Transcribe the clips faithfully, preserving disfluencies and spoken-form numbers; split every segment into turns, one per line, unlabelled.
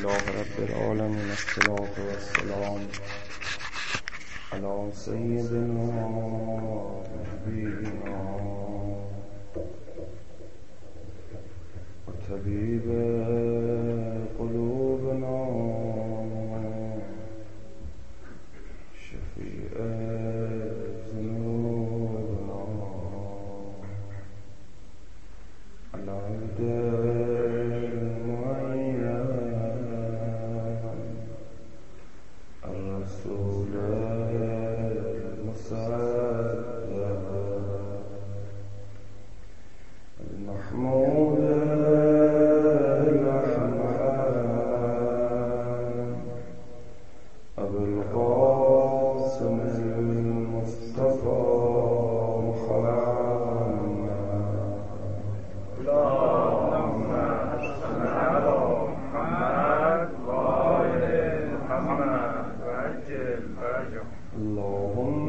لله رب العالمین، الصلاة والسلام علی سیدنا نبینا و طبیب قلوبنا شفیع ذنوبنا العبد المعین الرسول المصدق المحمود الأحمد أبو القاسم المصطفى محمد. اللهم صل على محمد وآل محمد وعجل فرجهم. اللهم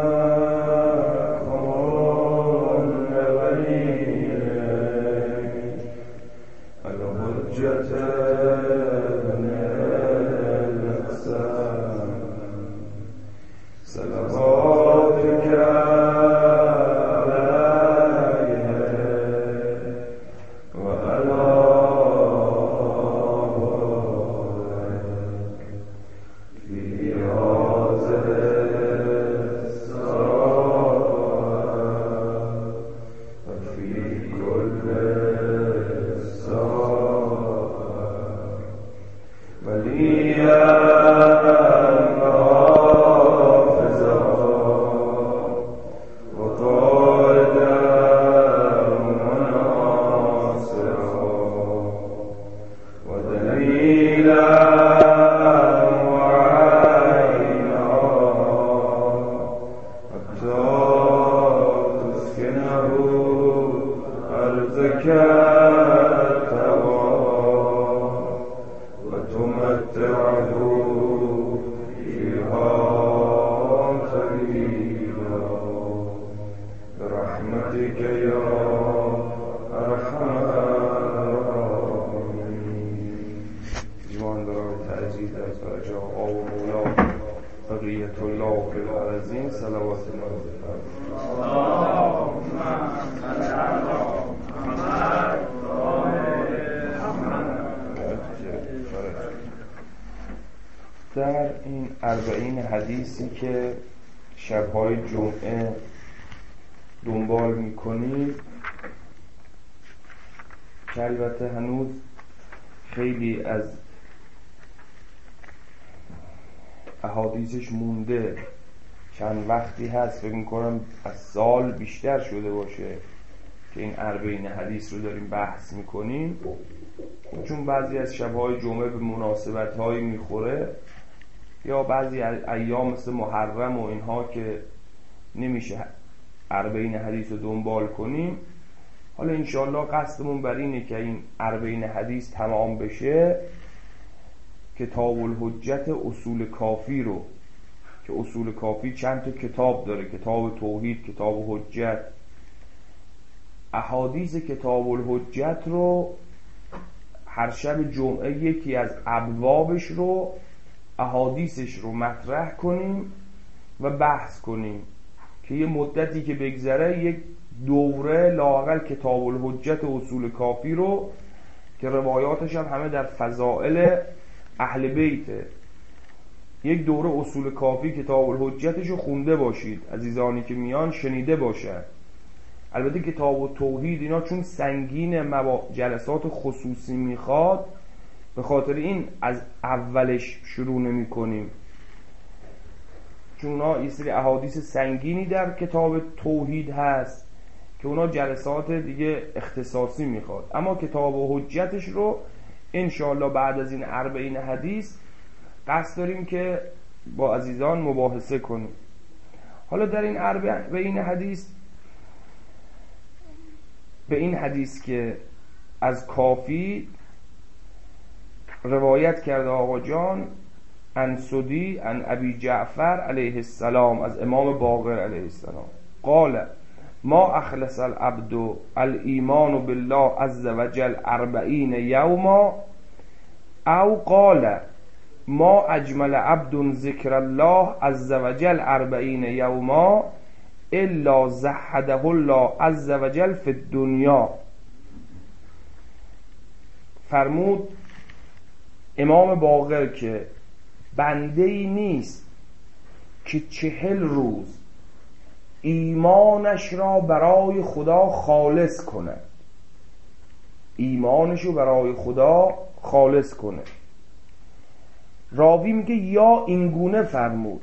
در این اربعین حدیثی که شب‌های جمعه دنبال می‌کنید که البته هنوز خیلی از احادیثش مونده، چند وقتی هست، فکر می‌کنم از سال بیشتر شده باشه که این اربعین حدیث رو داریم بحث می‌کنیم، چون بعضی از شب‌های جمعه به مناسبت‌هایی می‌خوره یا بعضی ایام مثل محرم و اینها که نمیشه اربعین حدیث رو دنبال کنیم. حالا انشاءالله قصدمون بر اینه که این اربعین حدیث تمام بشه، کتاب الحجت اصول کافی رو، که اصول کافی چند تا کتاب داره، کتاب توحید، کتاب حجت، احادیث کتاب الحجت رو هر شب جمعه یکی از ابوابش رو، احادیثش رو مطرح کنیم و بحث کنیم که یه مدتی که بگذره یک دوره لااقل کتاب الحجت اصول کافی رو که روایاتش هم همه در فضائل اهل بیته، یک دوره اصول کافی کتاب الحجتش رو خونده باشید، عزیزانی که میان شنیده باشن. البته کتاب توحید اینا چون سنگین مبا... جلسات خصوصی میخواد، به خاطر این از اولش شروع نمی کنیم، چون اونا یه سری احادیث سنگینی در کتاب توحید هست که اونا جلسات دیگه اختصاصی میخواد. اما کتاب و حجتش رو انشاءالله بعد از این اربعین حدیث قصد داریم که با عزیزان مباحثه کنیم. حالا در این اربعین حدیث، به این حدیث که از کافی روایت کرده آقا جان عن سدی عن ابی جعفر علیه السلام، از امام باقر علیه السلام، قال ما اخلص العبد الایمان بالله عز وجل اربعین یوما او قال ما اجمل عبد ذکر الله عز وجل اربعین یوما الا زهده الله عز وجل فی الدنیا. فرمود امام باقر که بنده ای نیست که چهل روز ایمانش را برای خدا خالص کند، ایمانش رو برای خدا خالص کنه. راوی میگه یا اینگونه فرمود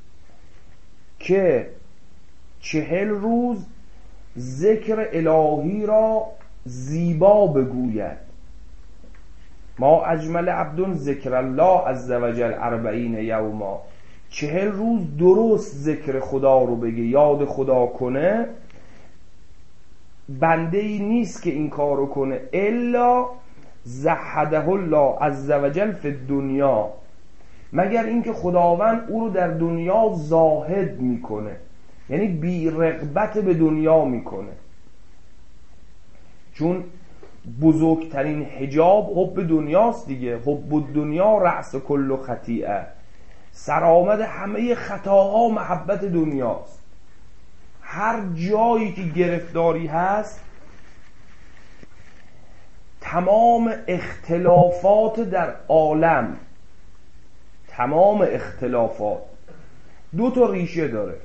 که چهل روز ذکر الهی را زیبا بگوید. ما اجمل عبد ذکر الله عز وجل اربعین یوما، چهل روز درست ذکر خدا رو بگه، یاد خدا کنه. بنده ای نیست که این کار رو کنه الا زهده الله عز وجل فی الدنیا، مگر اینکه خداوند او رو در دنیا زاهد میکنه، یعنی بی رغبت به دنیا میکنه. چون بزرگترین حجاب حب دنیاست دیگه. حب دنیا رأس کل خطیئه، سرآمد همه خطاها محبت دنیاست. هر جایی که گرفتاری هست، تمام اختلافات در عالم، تمام اختلافات دو تا ریشه داره.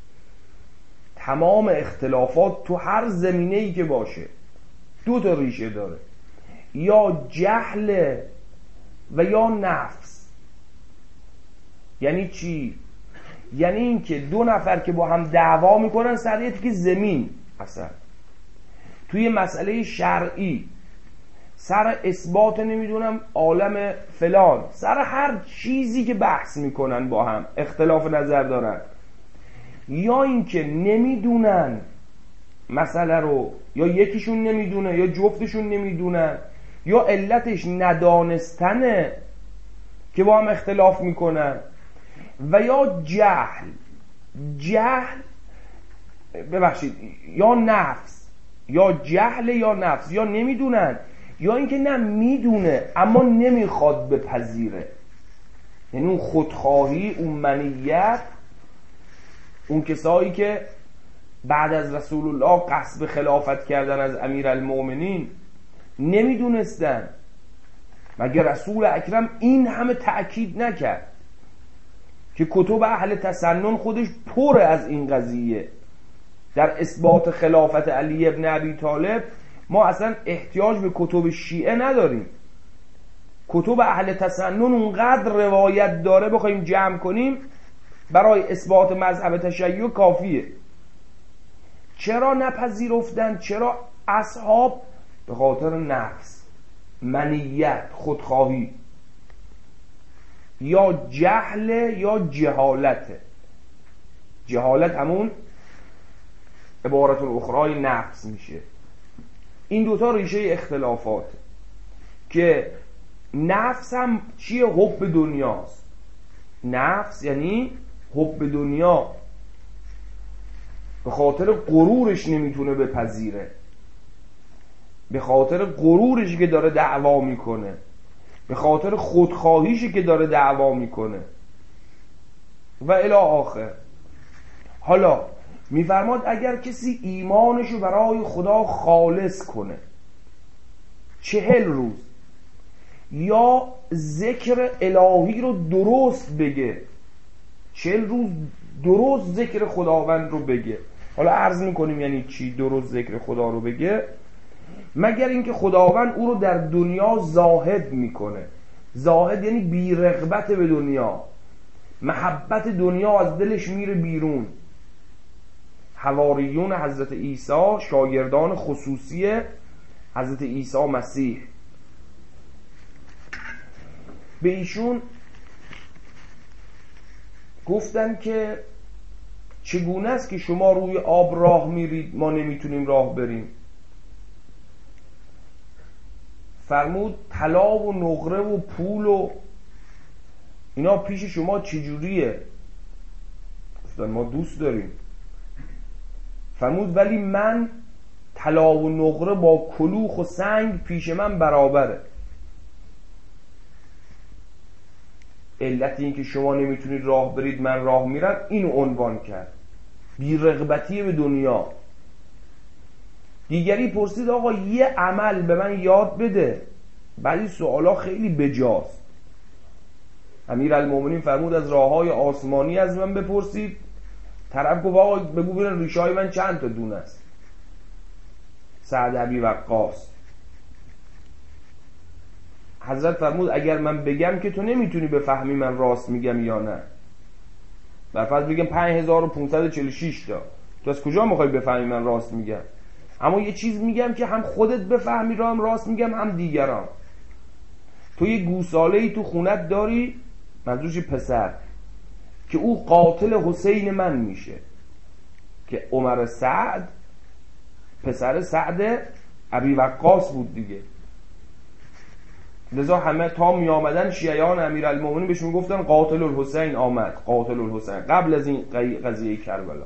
تمام اختلافات تو هر زمینه‌ای که باشه دو تا ریشه داره، یا جهل و یا نفس. یعنی چی؟ یعنی این که دو نفر که با هم دعوا میکنن سر یه تیکه زمین، اصلا توی مسئله شرعی، سر اثبات نمیدونم عالم فلان، سر هر چیزی که بحث میکنن با هم اختلاف نظر دارن، یا اینکه نمیدونن مسئله رو، یا یکیشون نمیدونه یا جفتشون نمیدونن، یا علتش ندانستنه که با هم اختلاف میکنن، و یا جهل جهل ببخشید یا نفس، یا جهل یا نفس، یا نمیدونن یا اینکه نه میدونه اما نمیخواد بپذیره. یعنی اون خودخواهی، اون منیت، اون کسایی که بعد از رسول الله قصد خلافت کردن از امیرالمؤمنین نمیدونستن، مگر رسول اکرم این همه تأکید نکرد که کتب اهل تسنن خودش پر از این قضیه. در اثبات خلافت علی ابن ابی طالب ما اصلا احتیاج به کتب شیعه نداریم. کتب اهل تسنن اونقدر روایت داره بخوایم جمع کنیم برای اثبات مذهب تشیع کافیه. چرا نپذیرفتن؟ چرا اصحاب؟ به خاطر نفس، منیت، خودخواهی، یا جهل یا جهالت. جهالت همون عبارت الاخرای نفس میشه. این دوتا ریشه اختلافات که نفس هم چیه؟ حب دنیاست. نفس یعنی حب دنیا، به خاطر غرورش نمیتونه بپذیره، به خاطر غرورش که داره دعوا میکنه، به خاطر خودخواهیشی که داره دعوا میکنه و الی آخر. حالا میفرماد اگر کسی ایمانشو برای خدا خالص کنه چهل روز، یا ذکر الهی رو درست بگه، چهل روز درست ذکر خداوند رو بگه. حالا عرض میکنیم یعنی چی درست ذکر خدا رو بگه. مگر اینکه خداوند او رو در دنیا زاهد میکنه. زاهد یعنی بی رغبت به دنیا، محبت دنیا از دلش میره بیرون. حواریون حضرت عیسی، شاگردان خصوصی حضرت عیسی مسیح، به ایشون گفتن که چگونه است که شما روی آب راه میرید ما نمیتونیم راه بریم؟ فرمود طلا و نقره و پول و اینا پیش شما چجوریه؟ گفتن ما دوست داریم. فرمود ولی من طلا و نقره با کلوخ و سنگ پیش من برابره. علت این که شما نمیتونید راه برید من راه میرم اینو عنوان کرد، بی رغبتی به دنیا. دیگری پرسید آقا یه عمل به من یاد بده. بعضی سوالا خیلی بجاست. امیرالمومنین فرمود از راههای آسمانی از من بپرسید. طرف گفت آقا بگو ببینم ریشه های من چند تا دونه است. سعد ابی وقاص حضرت فرمود اگر من بگم که تو نمیتونی بفهمی من راست میگم یا نه. برفرض بگم پنج هزار و پانصد و چهل و شش تا، تو از کجا میخوای بفهمی من راست میگم؟ اما یه چیز میگم که هم خودت بفهمی را هم راست میگم هم دیگران. تو یه گوساله ای تو خونت داری، منظورش پسر، که او قاتل حسین من میشه، که عمر سعد پسر سعد ابی وقاص بود دیگه. لذا همه تا می آمدن شیعیان امیرالمومنین بهش میگفتن قاتل الحسین آمد، قاتل الحسین، قبل از این قضیه کربلا.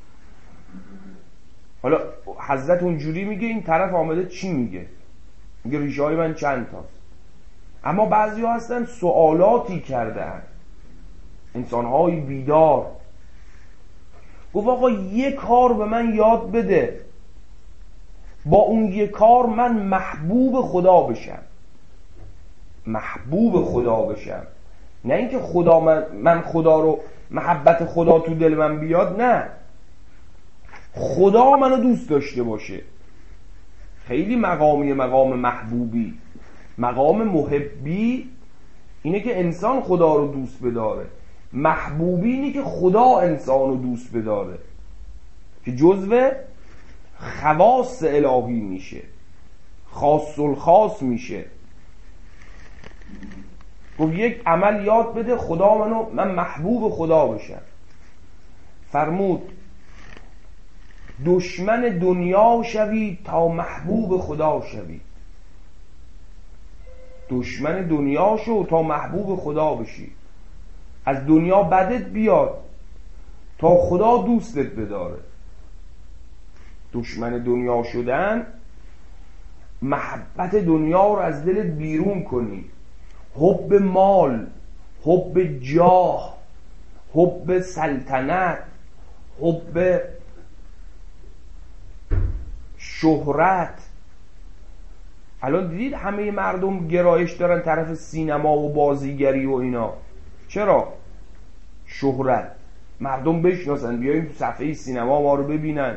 حالا حضرت اونجوری میگه، این طرف آمده چی میگه؟ میگه ریشه های من چند تاست. اما بعضی ها هستن سوالاتی کردن، انسان های بیدار. گفت آقا یه کار به من یاد بده، با اون یه کار من محبوب خدا بشم. محبوب خدا بشم، نه اینکه خدا من, من خدا رو محبت خدا تو دل من بیاد، نه، خدا منو دوست داشته باشه. خیلی مقامی مقام محبوبی. مقام محبی اینه که انسان خدا رو دوست بداره، محبوبی اینه که خدا انسان رو دوست بداره، که جزو خواص الهی میشه، خاص الخاص میشه. گفت یک عمل یاد بده خدا منو، من محبوب خدا بشم. فرمود دشمن دنیا شوی تا محبوب خدا شوی. دشمن دنیا شو تا محبوب خدا بشی. از دنیا بدت بیاد تا خدا دوستت بداره. دشمن دنیا شدن، محبت دنیا رو از دلت بیرون کنی. حب مال، حب جاه، حب سلطنت، حب شهرت. الان دیدید همه مردم گرایش دارن طرف سینما و بازیگری و اینا. چرا؟ شهرت. مردم بشناسن، بیایم تو صفحه سینما ما رو ببینن.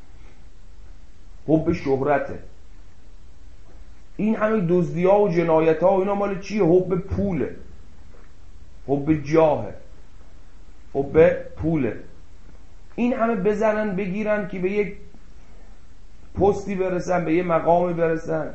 حب شهرته. این همه دزدی‌ها و جنایت‌ها و اینا مال چیه؟ حب پوله، حب جاهه، حب پوله. این همه بزنن بگیرن که به یک پستی برسن، به یک مقامی برسن.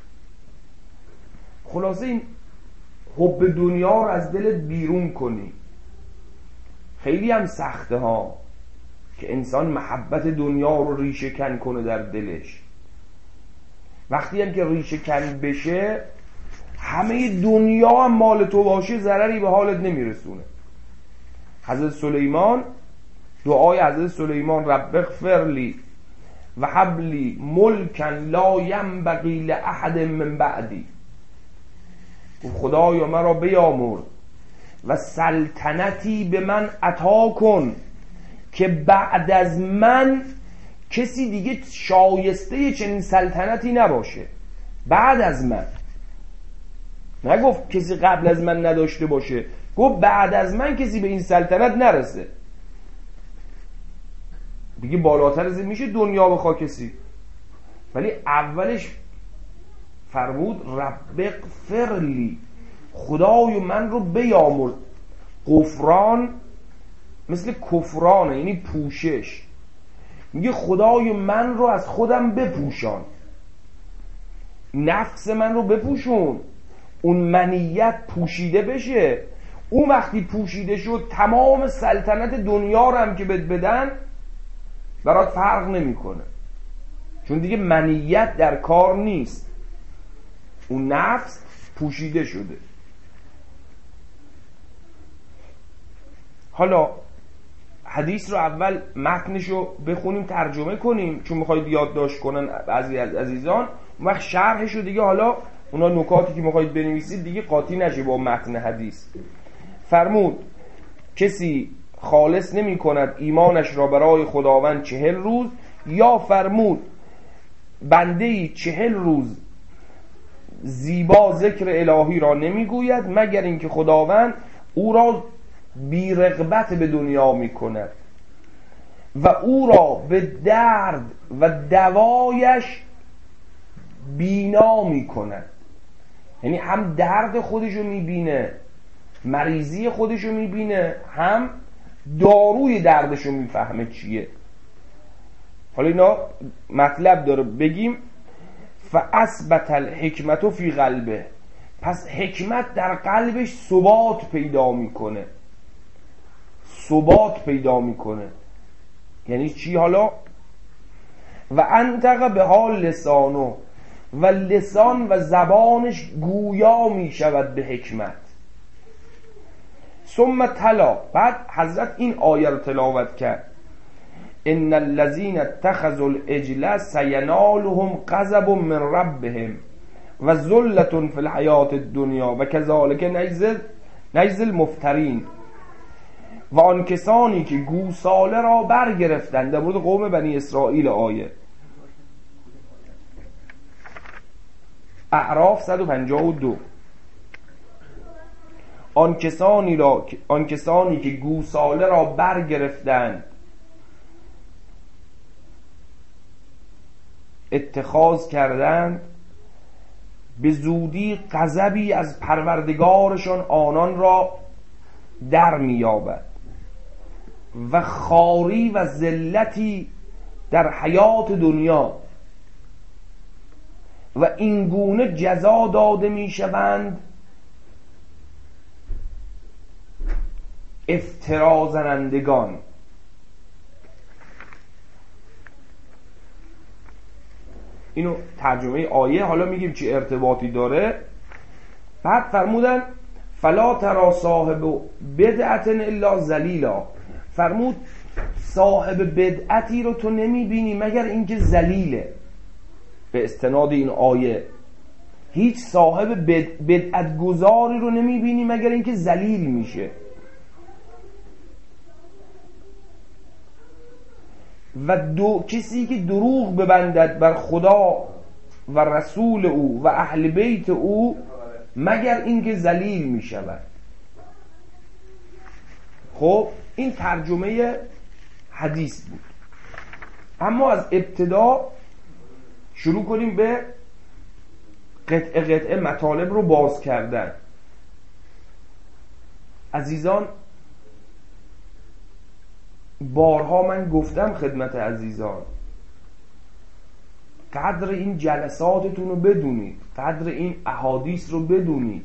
خلاصه این حب دنیا رو از دلت بیرون کنی. خیلی هم سخته ها که انسان محبت دنیا رو ریشه کن کنه در دلش. وقتی هم که ریشه کن بشه، همه دنیا هم مال تو باشه ضرری به حالت نمیرسونه. حضرت سلیمان، دعای حضرت سلیمان رب اغفر لی و هب لی ملکا لا ینبغی لاحد من بعدی. خدایا مرا بیامرز و سلطنتی به من عطا کن که بعد از من کسی دیگه شایسته چنین سلطنتی نباشه. بعد از من، نگفت کسی قبل از من نداشته باشه، گفت بعد از من کسی به این سلطنت نرسه. دیگه بالاتر از این میشه دنیا بخوا کسی، ولی اولش فرمود رب اغفر لی، خدای من رو بیامرز. غفران مثل کفرانه، یعنی پوشش. میگه خدای من رو از خودم بپوشان، نفس من رو بپوشون، اون منیت پوشیده بشه. اون وقتی پوشیده شد تمام سلطنت دنیا رو هم که بد بدن برات فرق نمیکنه، چون دیگه منیت در کار نیست، اون نفس پوشیده شده. حالا حدیث رو اول متنش رو بخونیم، ترجمه کنیم، چون میخواید یادداشت کنن بعضی از عزیزان. اون وقت شرحش رو دیگه، حالا اونا نکاتی که میخواید بنویسید دیگه قاطی نشه با متن حدیث. فرمود کسی خالص نمی کند ایمانش را برای خداوند چهل روز، یا فرمود بنده‌ای چهل روز زیبا ذکر الهی را نمیگوید مگر اینکه خداوند او را بی رغبت به دنیا می کند و او را به درد و دوایش بینا می کند. یعنی هم درد خودشو می بینه، مریضی خودشو می بینه، هم داروی دردشو می فهمه چیه. حالا اینا مطلب داره بگیم. فاثبت الحکمت فی قلبه، پس حکمت در قلبش ثبات پیدا میکنه. ثبات پیدا میکنه یعنی چی؟ حالا و انطق به حال لسانو، و لسان و زبانش گویا میشود به حکمت. ثم تلا، بعد حضرت این آیه رو تلاوت کرد: ان الذين اتخذوا العجل سینالهم غضب من ربهم و ذلة فی الحیات الدنیا و کذالک نجزی نجزی المفترین. و آن کسانی که گوساله را برگرفتند، در مورد قوم بنی اسرائیل. آیه اعراف صد و پنجاه و دو. آن کسانی را آن کسانی که گوساله را برگرفتند، اتخاذ کردند، به زودی غضبی از پروردگارشان آنان را در میابد و خواری و ذلتی در حیات دنیا، و این گونه جزا داده میشوند افترا زنندگان. اینو ترجمه آیه. حالا میگیم چی ارتباطی داره. بعد فرمودن فلا ترى صاحب بدعت الا ذلیلا، فرمود صاحب بدعتی رو تو نمیبینی مگر اینکه ذلیله. به استناد این آیه هیچ صاحب بد... بدعت گذاری رو نمیبینی مگر اینکه ذلیل میشه. و دو کسی که دروغ ببندد بر خدا و رسول او و اهل بیت او مگر اینکه ذلیل می شود. خب این ترجمه حدیث بود. اما از ابتدا شروع کنیم به قطعه قطعه مطالب رو باز کردن. عزیزان، بارها من گفتم خدمت عزیزان، قدر این جلساتتون رو بدونید، قدر این احادیث رو بدونید.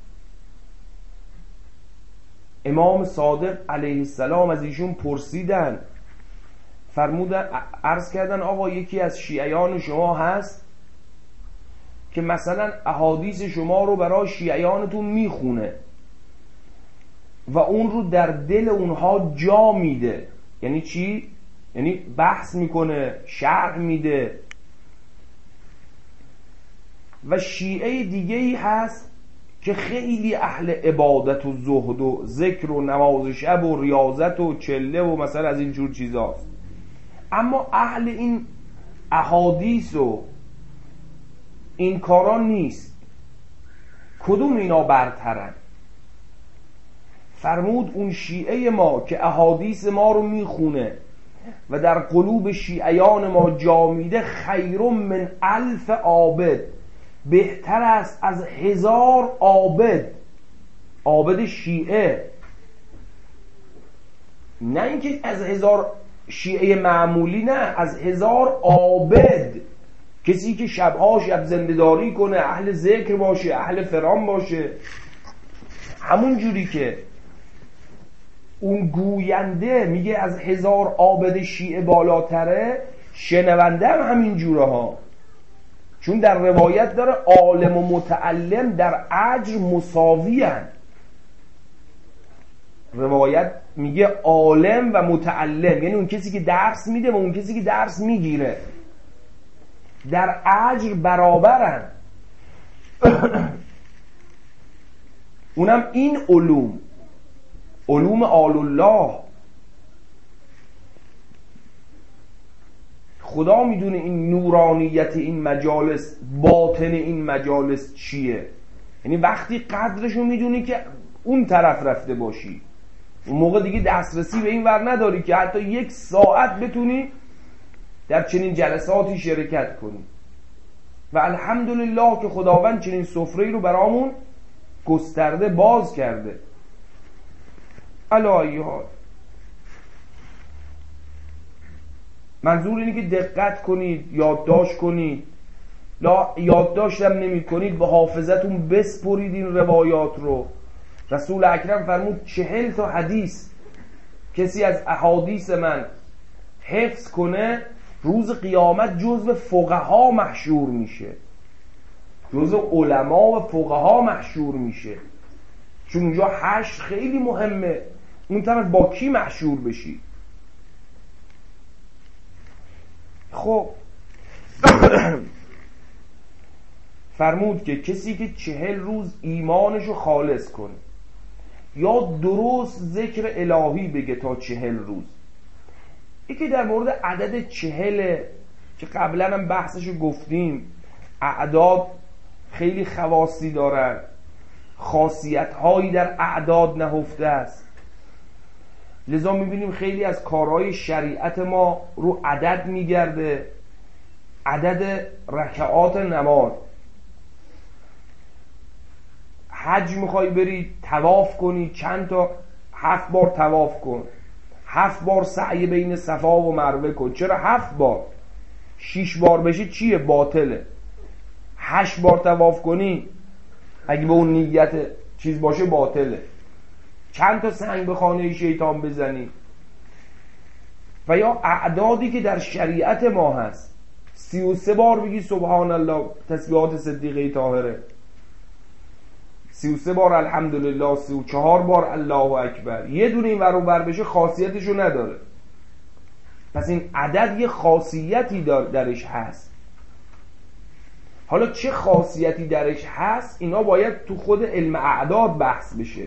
امام صادق علیه السلام از ایشون پرسیدن، فرمودن، عرض کردن آقا یکی از شیعیان شما هست که مثلا احادیث شما رو برای شیعیانتون میخونه و اون رو در دل اونها جا میده. یعنی چی؟ یعنی بحث میکنه، شرح میده. و شیعه دیگه ای هست که خیلی اهل عبادت و زهد و ذکر و نماز شب و ریاضت و چله و مثلا از این جور چیزاست، اما اهل این احادیث و این کاران نیست. کدوم اینا برترن؟ فرمود اون شیعه ما که احادیث ما رو میخونه و در قلوب شیعیان ما جا میده، خیر من الف عابد، بهتر است از هزار عابد. عابد شیعه، نه اینکه از هزار شیعه معمولی، نه، از هزار عابد. کسی که شبها شب زنده‌داری کنه، اهل ذکر باشه، اهل فرام باشه. همون جوری که اون گوینده میگه از هزار عابد شیعه بالاتره، شنونده هم همین جوره ها. چون در روایت داره عالم و متعلم در اجر مساوی هن. روایت میگه عالم و متعلم، یعنی اون کسی که درس میده و اون کسی که درس میگیره در اجر برابرن. اونم این علوم، علوم آل الله. خدا میدونه این نورانیت این مجالس، باطن این مجالس چیه. یعنی وقتی قدرشو میدونی که اون طرف رفته باشی، اون موقع دیگه دسترسی به این ور نداری که حتی یک ساعت بتونی در چنین جلساتی شرکت کنی. و الحمدلله که خداوند چنین سفره‌ای رو برامون گسترده باز کرده. علی ای حال، منظور اینه که دقت کنید، یادداشت کنید. لا یادداشتم نمی کنید به حافظتون بسپرید این روایات رو. رسول اکرم فرمود چهل تا حدیث کسی از احادیث من حفظ کنه روز قیامت جزو فقها محشور میشه، جزو علما و فقها محشور میشه. چون اونجا حشر خیلی مهمه، اون طرف با کی محشور بشی. خب فرمود که کسی که چهل روز ایمانشو خالص کنه یا درست ذکر الهی بگه تا چهل روز. یکی در مورد عدد چهله که قبلا هم بحثشو گفتیم، اعداد خیلی خواصی دارن، خاصیت هایی در اعداد نهفته است. لذا میبینیم خیلی از کارهای شریعت ما رو عدد میگرده، عدد رکعات نماز. حج میخوای بری طواف کنی، چند تا؟ هفت بار طواف کن، هفت بار سعی بین صفا و مروه کن. چرا هفت بار؟ شیش بار بشه چیه؟ باطله. هشت بار طواف کنی اگه به اون نیت چیز باشه باطله. چند تا سنگ به خانه شیطان بزنی. و یا اعدادی که در شریعت ما هست، سی و سه بار بگی سبحان الله، تسبیحات صدیقه طاهره، سی و سه بار الحمدلله، سی و چهار بار الله اکبر. یه دونه این ور و بر بشه خاصیتشو نداره. پس این عدد یه خاصیتی درش هست. حالا چه خاصیتی درش هست اینا باید تو خود علم اعداد بحث بشه،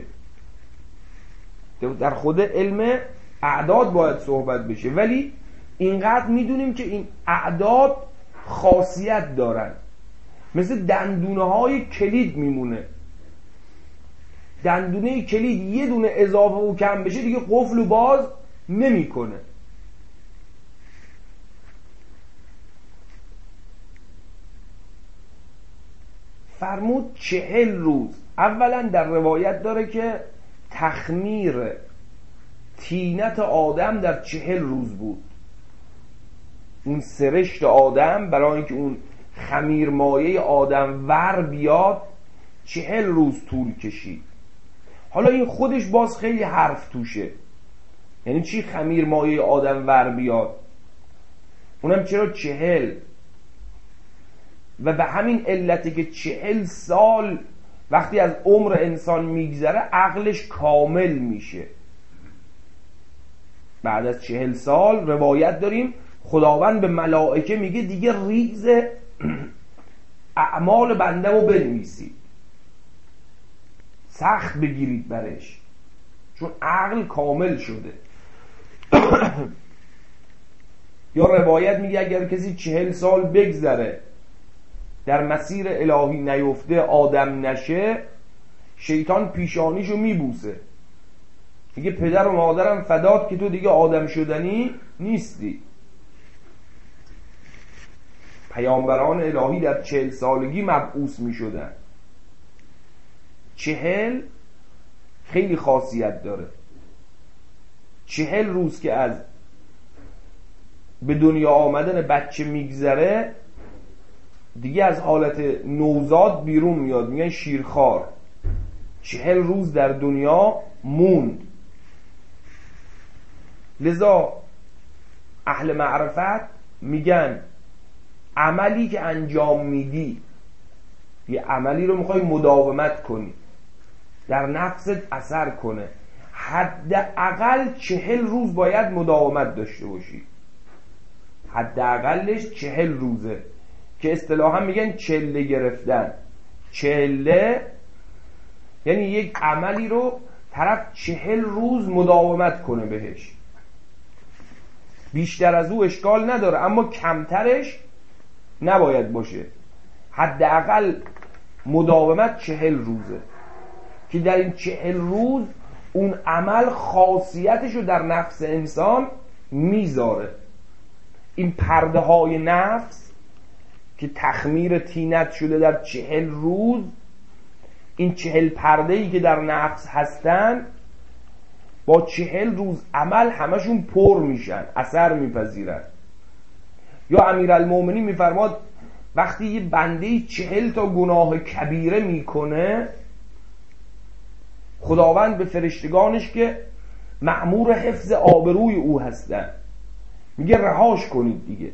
در خود علم اعداد باید صحبت بشه. ولی اینقدر میدونیم که این اعداد خاصیت دارن، مثل دندونه های کلید میمونه. دندونه کلید یه دونه اضافه و کم بشه دیگه قفل و باز نمیکنه. فرمود چهل روز. اولا در روایت داره که تخمیر طینت آدم در چهل روز بود. اون سرشت آدم برای اینکه اون خمیر مایه آدم ور بیاد چهل روز طول کشید. حالا این خودش باز خیلی حرف توشه. یعنی چی خمیر مایه آدم ور بیاد؟ اونم چرا چهل؟ و به همین علتی که چهل سال وقتی از عمر انسان میگذره عقلش کامل میشه. بعد از چهل سال روایت داریم خداوند به ملائکه میگه دیگه ریز اعمال بنده رو بنویسید، سخت بگیرید برش، چون عقل کامل شده. یا روایت میگه اگر کسی چهل سال بگذره در مسیر الهی نیفته، آدم نشه، شیطان پیشانیشو میبوسه، میگه پدر و مادرم فدات که تو دیگه آدم شدنی نیستی. پیامبران الهی در چهل سالگی مبعوث میشدن. چهل خیلی خاصیت داره. چهل روز که از به دنیا آمدن بچه میگذره دیگه از حالت نوزاد بیرون میاد، میگن شیرخوار. چهل روز در دنیا موند. لذا اهل معرفت میگن عملی که انجام میدی، یه عملی رو میخوای مداومت کنی، در نفست اثر کنه، حداقل چهل روز باید مداومت داشته باشی. حداقلش چهل روزه که اصطلاحا میگن چله گرفتن. چله یعنی یک عملی رو طرف چهل روز مداومت کنه بهش، بیشتر از او اشکال نداره اما کمترش نباید باشه، حداقل مداومت چهل روزه که در این چهل روز اون عمل خاصیتشو در نفس انسان میذاره. این پرده های نفس که تخمیر طینت شده در چهل روز، این چهل پرده ای که در نفس هستن با چهل روز عمل همشون پر میشن، اثر میپذیرن. یا امیرالمومنین میفرماد وقتی یه بنده چهل تا گناه کبیره میکنه، خداوند به فرشتگانش که مأمور حفظ آبروی او هستن میگه رهاش کنید دیگه.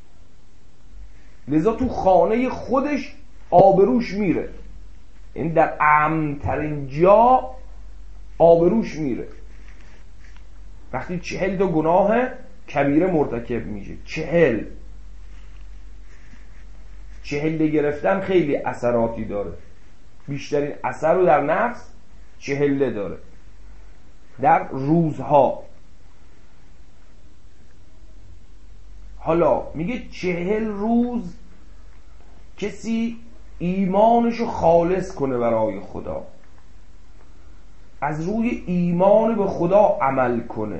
لذا تو خانه خودش آبروش میره، این در امن‌ترین جا آبروش میره وقتی چهل تا گناه کبیره مرتکب میشه. چهل چهل گرفتن خیلی اثراتی داره، بیشترین اثر رو در نفس چهله داره در روزها. حالا میگه چهل روز کسی ایمانشو خالص کنه برای خدا، از روی ایمان به خدا عمل کنه.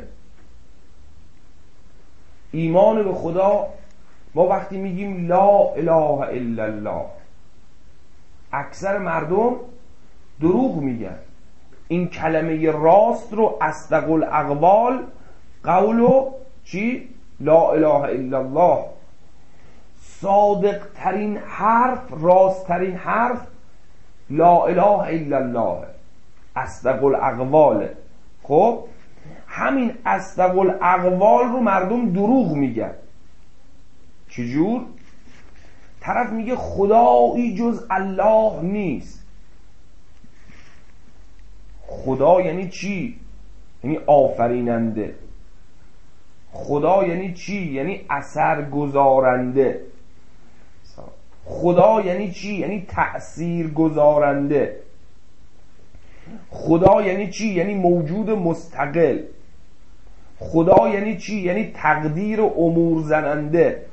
ایمان به خدا، ما وقتی میگیم لا اله الا الله، اکثر مردم دروغ میگن. این کلمه راست رو اصدق الاقوال قولو چی؟ لا اله الا الله. صادق ترین حرف، راست ترین حرف لا اله الا الله، اصدق الاقوال. خب همین اصدق الاقوال رو مردم دروغ میگن. چجور؟ طرف میگه خدایی جز الله نیست. خدا یعنی چی؟ یعنی آفریننده. خدا یعنی چی؟ یعنی اثر گذارنده. خدا یعنی چی؟ یعنی تأثیر گذارنده. خدا یعنی چی؟ یعنی موجود مستقل. خدا یعنی چی؟ یعنی تقدیر و امور زننده.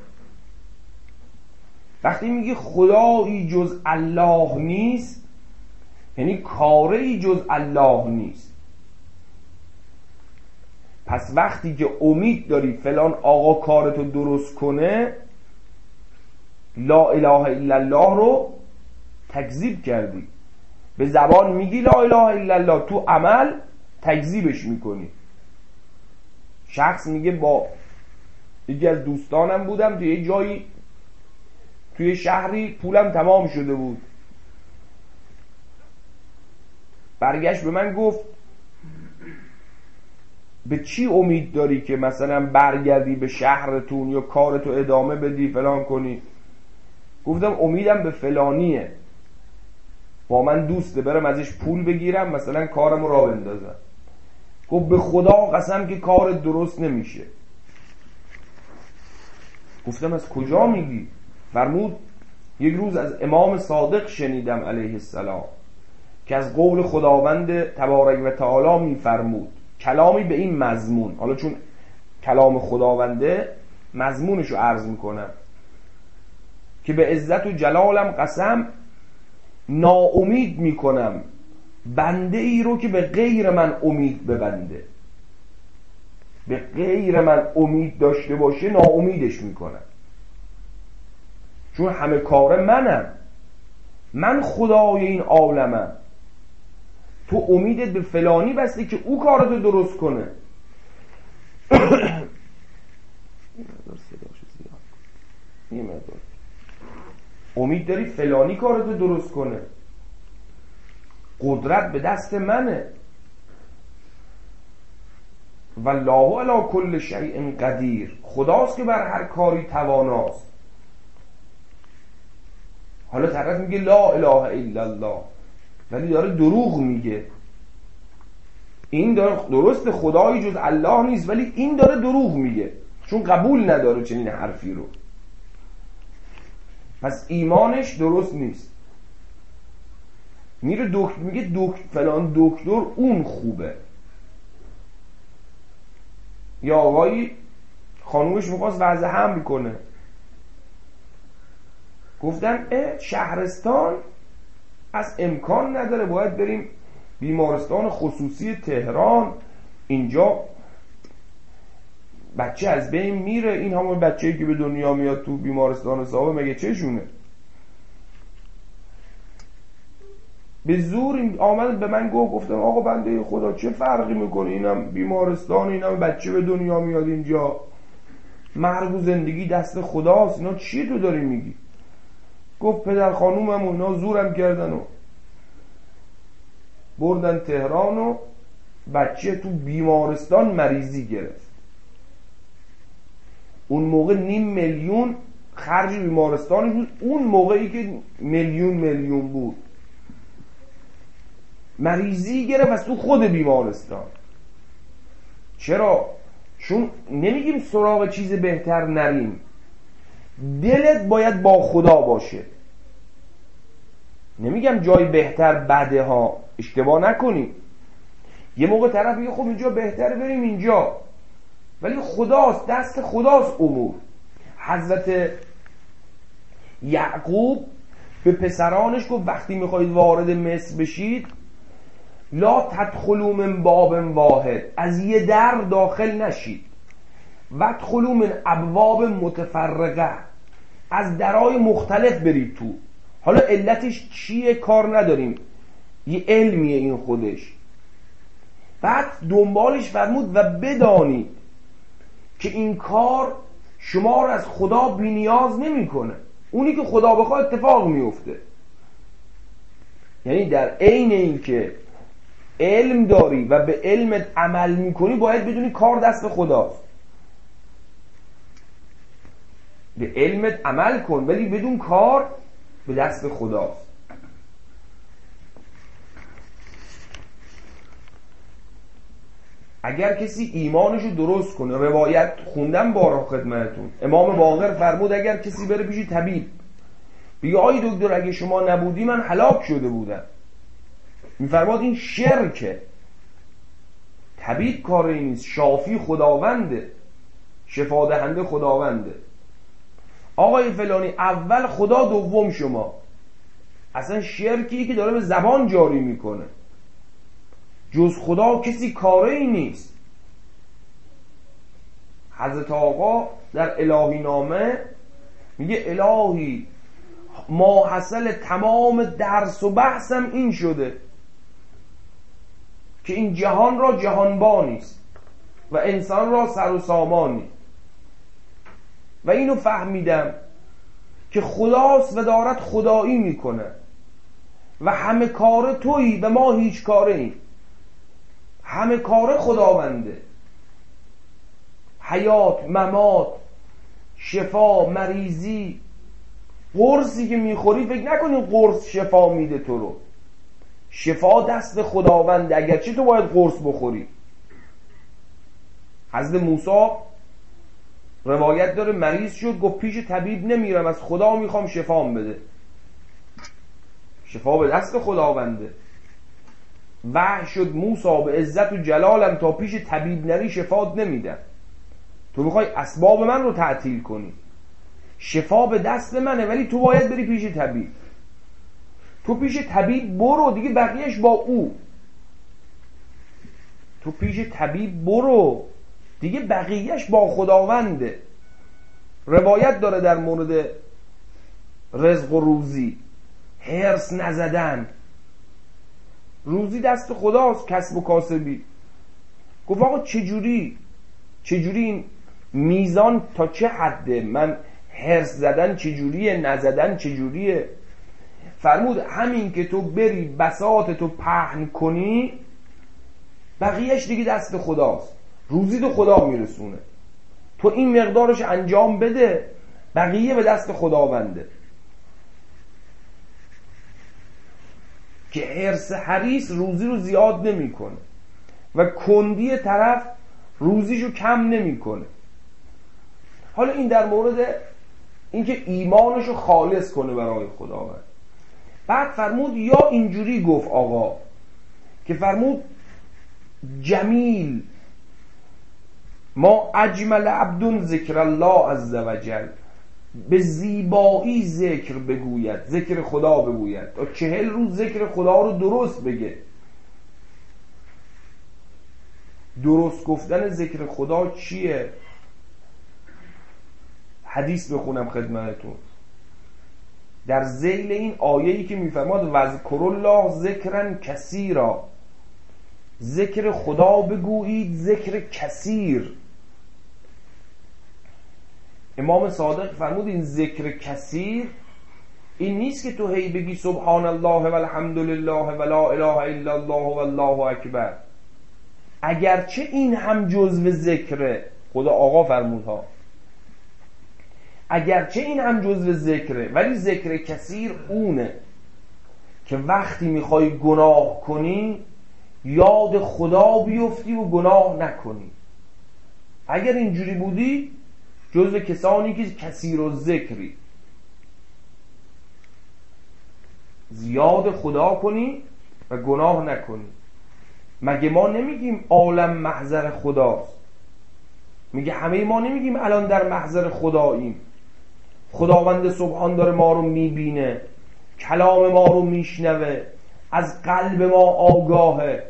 وقتی میگی خدایی جز الله نیست، یعنی کاری جز الله نیست. پس وقتی که امید داری فلان آقا کارتو درست کنه، لا اله الا الله رو تکذیب کردی. به زبان میگی لا اله الا الله، تو عمل تکذیبش میکنی. شخص میگه با یکی از دوستانم بودم توی یه جایی توی شهری، پولم تمام شده بود. برگشت به من گفت به چی امید داری که مثلا برگردی به شهرتون یا کارتو ادامه بدی فلان کنی؟ گفتم امیدم به فلانیه، با من دوسته، برم ازش پول بگیرم مثلا کارمو راه بندازم. گفت به خدا قسم که کار درست نمیشه. گفتم از کجا میگی؟ فرمود یک روز از امام صادق شنیدم علیه السلام که از قول خداوند تبارک و تعالی میفرمود کلامی به این مضمون. حالا چون کلام خداونده مضمونشو عرض میکنم که به عزت و جلالم قسم ناامید میکنم بنده ای رو که به غیر من امید ببنده. به غیر من امید داشته باشه ناامیدش میکنم، چون همه کار منم، من خدای این عالمم. تو امیدت به فلانی بسته که او کارتو درست کنه. امید داری فلانی کارتو درست کنه. قدرت به دست منه. والله علی کل شیء قدیر. خداست که بر هر کاری تواناست. حالا طرف میگه لا اله الا الله ولی داره دروغ میگه. این داره درست خدایی جز الله نیست ولی این داره دروغ میگه چون قبول نداره چنین حرفی رو. پس ایمانش درست نیست. میره دکتر میگه دکتر فلان دکتر اون خوبه. یا آقایی خانومش میخواست وضع حمل کنه، گفتن اه شهرستان از امکان نداره، باید بریم بیمارستان خصوصی تهران، اینجا بچه از بین میره. این همون بچه‌ای که به دنیا میاد تو بیمارستان صاحب مگه چشونه؟ به زور آمد به من گفت، گفتم آقا بنده خدا چه فرقی میکنه، اینم بیمارستان، اینم بچه به دنیا میاد اینجا، مرگ و زندگی دست خداست، اینا چیه تو داری میگی؟ گفت پدر خانومم اونا زورم کردن و بردن تهران و بچه تو بیمارستان مریضی گرفت. اون موقع نیم میلیون خرج بیمارستان بود، اون موقعی که میلیون میلیون بود مریضی گرفت از تو خود بیمارستان. چرا؟ چون نمیگیم سراغ چیز بهتر نریم، دلت باید با خدا باشه. نمیگم جای بهتر بده ها، اشتباه نکنیم. یه موقع طرف میگه خب اینجا بهتر بریم اینجا، ولی خداست، دست خداست امور. حضرت یعقوب به پسرانش گفت وقتی میخواید وارد مصر بشید لا تدخلوا من باب واحد، از یه در داخل نشید، وادخلوا من ابواب متفرقه، از درهای مختلف برید تو. حالا علتش چیه کار نداریم، یه علمیه این خودش. بعد دنبالش فرمود و بدانید که این کار شما رو از خدا بی نیاز نمی کنه، اونی که خدا بخواد اتفاق میفته. یعنی در عین این که علم داری و به علمت عمل میکنی باید بدونی کار دست خداست. به علمت عمل کن ولی بدون کار به دست خداست. اگر کسی ایمانشو درست کنه، روایت خوندم بارها خدمتتون، امام باقر فرمود اگر کسی بره پیش طبیب بگه آی دکتر اگه شما نبودی من هلاک شده بودم، میفرماد این شرکه. طبیب کاری نیست، شافی خداونده، شفا دهنده خداونده. آقای فلانی اول خدا دوم شما، اصلا شرکی که داره به زبان جاری میکنه. جز خدا کسی کاری نیست. حضرت آقا در الهی نامه میگه الهی ما حاصل تمام درس و بحثم این شده که این جهان را جهانبانی است و انسان را سر و سامانی، و اینو فهمیدم که خداست و دارد خدایی میکنه و همه کار تویی و ما هیچ کاره ایم. همه کار خداونده، حیات، ممات، شفا، مریضی. قرصی که میخوری فکر نکنی قرص شفا میده تو رو، شفا دست خداونده، اگرچه تو باید قرص بخوری. حضرت موسی روایت داره مریض شد گفت پیش طبیب نمیرم، از خدا میخوام شفام بده. شفا به دست خداونده. وحی شد موسی به عزت و جلالم تا پیش طبیب نری شفات نمیدم. تو میخوای اسباب من رو تعطیل کنی، شفا به دست منه ولی تو باید بری پیش طبیب. تو پیش طبیب برو دیگه، بقیهش با او. تو پیش طبیب برو دیگه، بقیهش با خداونده. روایت داره در مورد رزق و روزی، حرص نزدن. روزی دست خداست، کسب و کاسبی. گفت آقا چجوری چجوری این میزان تا چه حده؟ من حرص زدن چجوریه، نزدن چجوریه؟ فرمود همین که تو بری بساط تو پهن کنی بقیهش دیگه دست خداست. روزی تو خدا میرسونه، تو این مقدارش انجام بده، بقیه به دست خداونده. که حرص حریص روزی رو زیاد نمیکنه و کندی طرف روزیشو کم نمیکنه. حالا این در مورد اینکه ایمانشو خالص کنه برای خداوند. بعد فرمود یا اینجوری گفت آقا که فرمود جمیل ما اجمل عبد ذکر الله عز وجل، به زیبایی ذکر بگوید، ذکر خدا بگوید، تا چهل روز ذکر خدا رو درست بگه. درست گفتن ذکر خدا چیه؟ حدیث بخونم خدمتتون در ذیل این آیه‌ای که میفرماد وذکر الله ذکرا کثیرا، ذکر خدا بگویید ذکر کثیر. امام صادق فرمود این ذکر کثیر این نیست که تو هی بگی سبحان الله و الحمد لله و لا اله الا الله و الله اکبر، اگرچه این هم جزو ذکره، خدا آقا فرمود ها، اگرچه این هم جزو ذکره، ولی ذکر کثیر اونه که وقتی میخوای گناه کنی یاد خدا بیفتی و گناه نکنی. اگر اینجوری بودی جزو کسانی که کثیر و ذکری، زیاد خدا کنی و گناه نکنی. مگه ما نمیگیم عالم محضر خداست؟ میگه همه ما نمیگیم الان در محضر خداییم، خداوند سبحان داره ما رو میبینه، کلام ما رو میشنوه، از قلب ما آگاهه.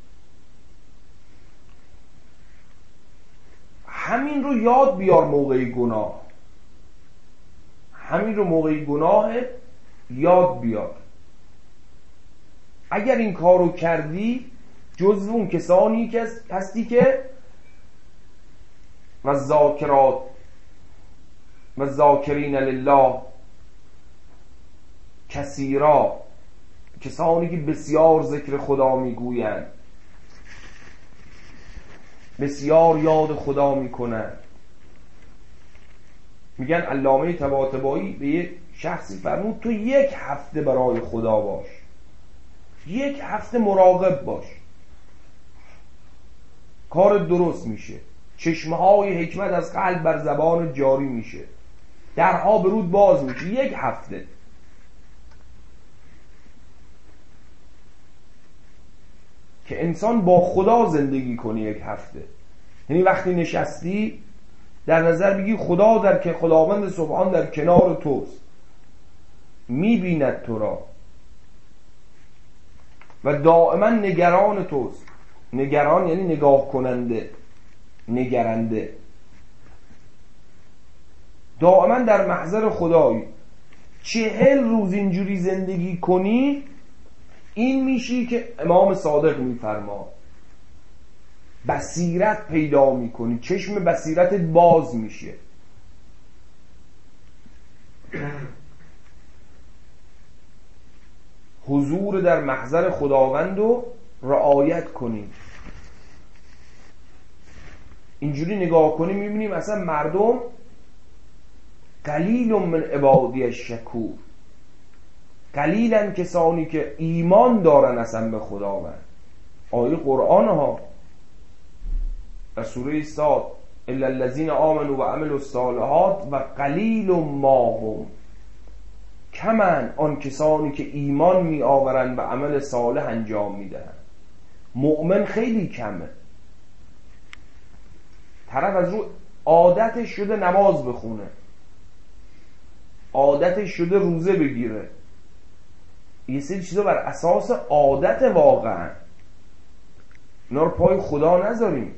همین رو یاد بیار موقع گناه، همین رو موقع گناه یاد بیار. اگر این کار رو کردی جزو اون کسانی که هستی که و ذاکرات و ذاکرین لله کثیرا، کسانی که بسیار ذکر خدا میگویند، بسیار یاد خدا میکنن. میگن علامه طباطبایی به یک شخصی فرمود تو یک هفته برای خدا باش، یک هفته مراقب باش، کار درست میشه، چشمه های حکمت از قلب بر زبان جاری میشه، درها به رود باز میشه. یک هفته که انسان با خدا زندگی کنی، یک هفته یعنی وقتی نشستی در نظر بگی خدا در که خداوند سبحان در کنار توست، میبیند تو را و دائما نگران توست. نگران یعنی نگاه کننده، نگرنده، دائما در محضر خدایی. چهل روز اینجوری زندگی کنی این میشی که امام صادق میفرما بصیرت پیدا میکنی، چشم بصیرتت باز میشه. حضور در محضر خداوند رو رعایت کنی. اینجوری نگاه کنی میبینیم اصلا مردم قلیل من عبادی الشکور، قلیلن کسانی که ایمان دارن اصلا به خداوند. آیه قرآن ها در سوره صاد الا الذین آمنوا و عملوا الصالحات و قلیل ما هم، کمن آن کسانی که ایمان می آورند و عمل صالح انجام می دهند. مؤمن خیلی کمه. طرف از رو عادتش شده نماز بخونه، عادتش شده روزه بگیره، یه سری چیزا بر اساس عادت واقعا، اینا رو پای خدا نذاریم.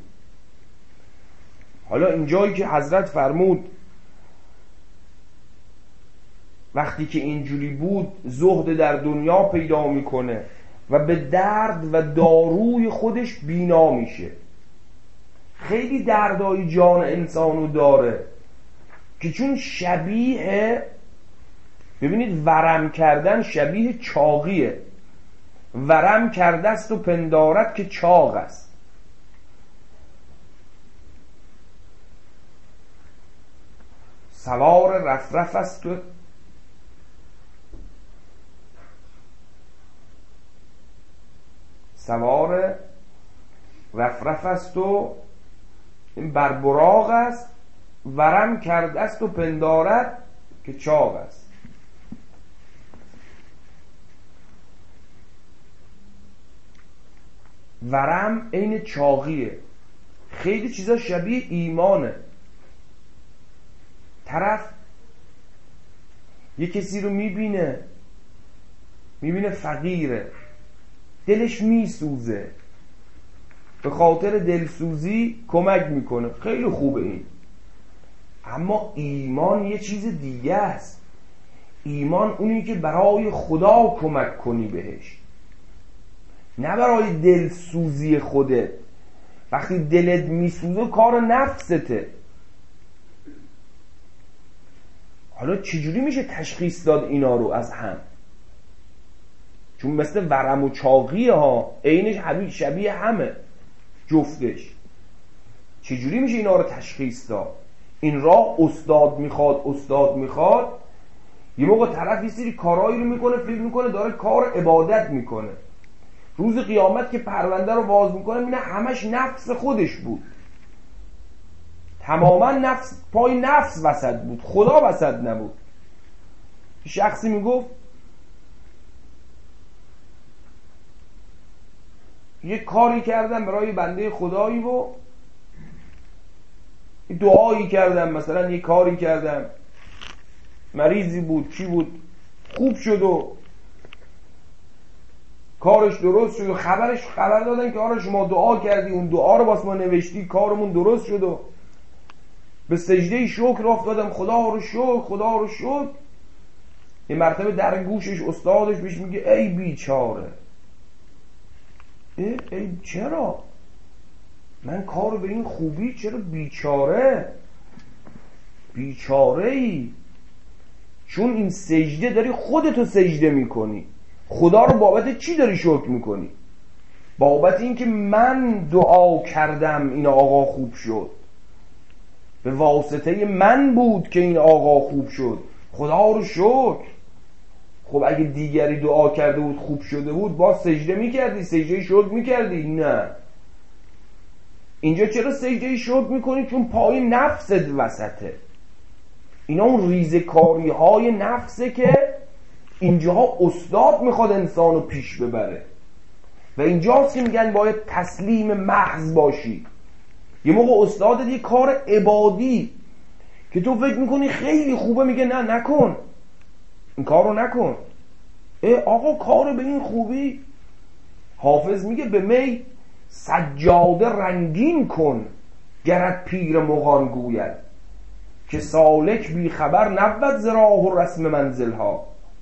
حالا اینجایی که حضرت فرمود وقتی که اینجوری بود زهد در دنیا پیدا میکنه و به درد و داروی خودش بینا میشه. خیلی دردای جان انسانو داره که چون شبیه، ببینید ورم کردن شبیه چاقیه، ورم کرده است و پندارد که چاق است. سوار رفرف است و سوار رفرف است و این بربراغ است، ورم کرده است و پندارد که چاق است. ورم عین چاقیه. خیلی چیزا شبیه ایمانه. طرف یه کسی رو میبینه میبینه فقیره، دلش میسوزه، به خاطر دلسوزی کمک میکنه، خیلی خوبه این. اما ایمان یه چیز دیگه است. ایمان اونی که برای خدا کمک کنی بهش، نه برای دلسوزی خودت. وقتی دلت میسوزه کار نفسته. حالا چجوری میشه تشخیص داد اینا رو از هم؟ چون مثل ورم و چاقیه ها، عینش شبیه همه جفتش. چجوری میشه اینا رو تشخیص داد؟ این راه استاد میخواد استاد میخواد یه موقع طرف یه سری کارایی رو میکنه، فکر میکنه داره کار عبادت میکنه، روز قیامت که پرونده رو باز میکنه میبینه همش نفس خودش بود، تماما نفس، پای نفس وسط بود، خدا وسط نبود. شخصی میگفت یه کاری کردم برای بنده خدایی و دعایی کردم، مثلا یه کاری کردم، مریضی بود چی بود، خوب شد و کارش درست شد و خبرش خبر دادن که آره شما دعا کردی، اون دعا رو واسه ما نوشتی، کارمون درست شد و به سجده شکر افتادم، خدا رو شکر خدا رو شکر. یه مرتبه در گوشش استادش بهش میگه ای بیچاره، ای, ای چرا من کار به این خوبی، چرا بیچاره؟ بیچاره ای چون این سجده داری خودتو سجده میکنی. خدا رو بابت چی داری شکر میکنی؟ بابت این که من دعا کردم این آقا خوب شد، به واسطه من بود که این آقا خوب شد، خدا رو شکر. خب اگه دیگری دعا کرده بود خوب شده بود باز سجده میکردی، سجده شکر میکردی؟ نه. اینجا چرا سجده شکر میکنی؟ چون پای نفست وسطه. اینا اون ریزکاری های نفسه که اینجاها استاد میخواد انسانو پیش ببره و اینجاست که میگن باید تسلیم محض باشی. یه موقع استادت یه کار عبادی که تو فکر میکنی خیلی خوبه میگه نه نکن، این کار رو نکن. ای آقا کار به این خوبی؟ حافظ میگه به می سجاده رنگین کن گرت پیر مغان گوید، که سالک بی خبر نبود ز راه و رسم منزل ها.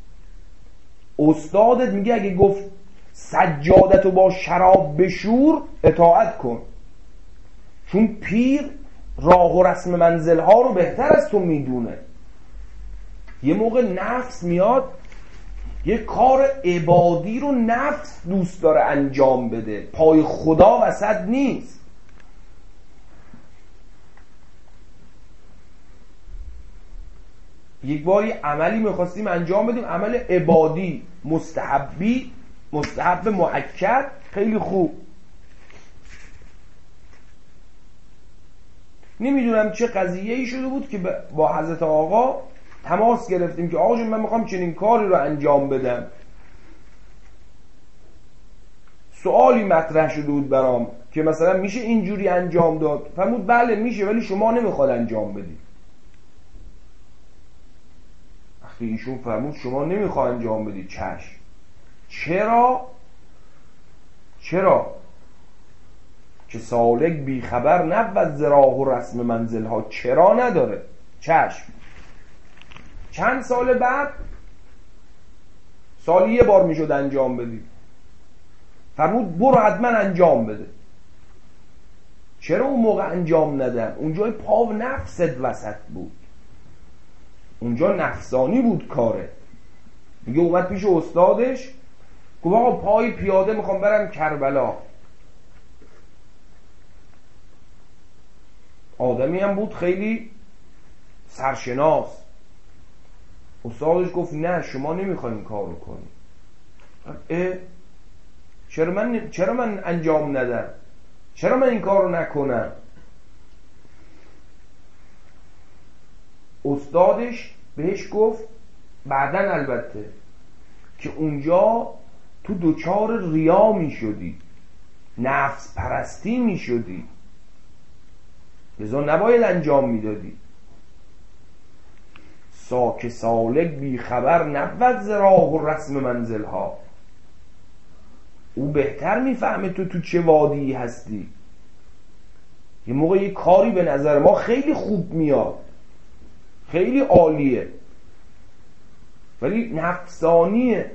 استادت میگه اگه گفت سجادتو با شراب بشور اطاعت کن، چون پیر راه و رسم منزل ها رو بهتر از تو میدونه. یه موقع نفس میاد یه کار عبادی رو نفس دوست داره انجام بده، پای خدا وسط نیست. یک باری عملی میخواستیم انجام بدیم، عمل عبادی مستحبی، مستحب مؤکد، خیلی خوب. نمیدونم چه قضیه‌ای شده بود که با حضرت آقا تماس گرفتیم که آقا جون من میخوام چنین کاری رو انجام بدم. سوالی مطرح شده بود برام که مثلا میشه اینجوری انجام داد؟ فرمود بله میشه، ولی شما نمیخواد انجام بدید. وقتی ایشون فرمود شما نمیخواد انجام بدید، چشم. چرا؟ چرا؟ که سالک بی خبر نبود ز راه و رسم منزل ها. چرا نداره؟ چشم. چند سال بعد سالی یه بار میشد انجام بدی، فرمود برو حتما انجام بده. چرا اون موقع انجام ندم؟ اونجا پا و نفست وسط بود، اونجا نفسانی بود کاره. میگه اومد پیش استادش گفت آقا پای پیاده میخوام برم کربلا. آدمی هم بود خیلی سرشناس. استادش گفت نه شما نمیخواین کارو کنی. اه چرا من چرا من انجام ندم؟ چرا من این کارو نکنم؟ استادش بهش گفت بعدن البته که اونجا تو دوچار ریا می شدی. نفس پرستی می شدی، لذا نباید انجام می دادی. ساک سالک بی خبر نبود ز راه و رسم منزل ها. او بهتر میفهمه تو تو چه وادی هستی. یه موقع یه کاری به نظر ما خیلی خوب میاد، خیلی عالیه، ولی نفسانیه.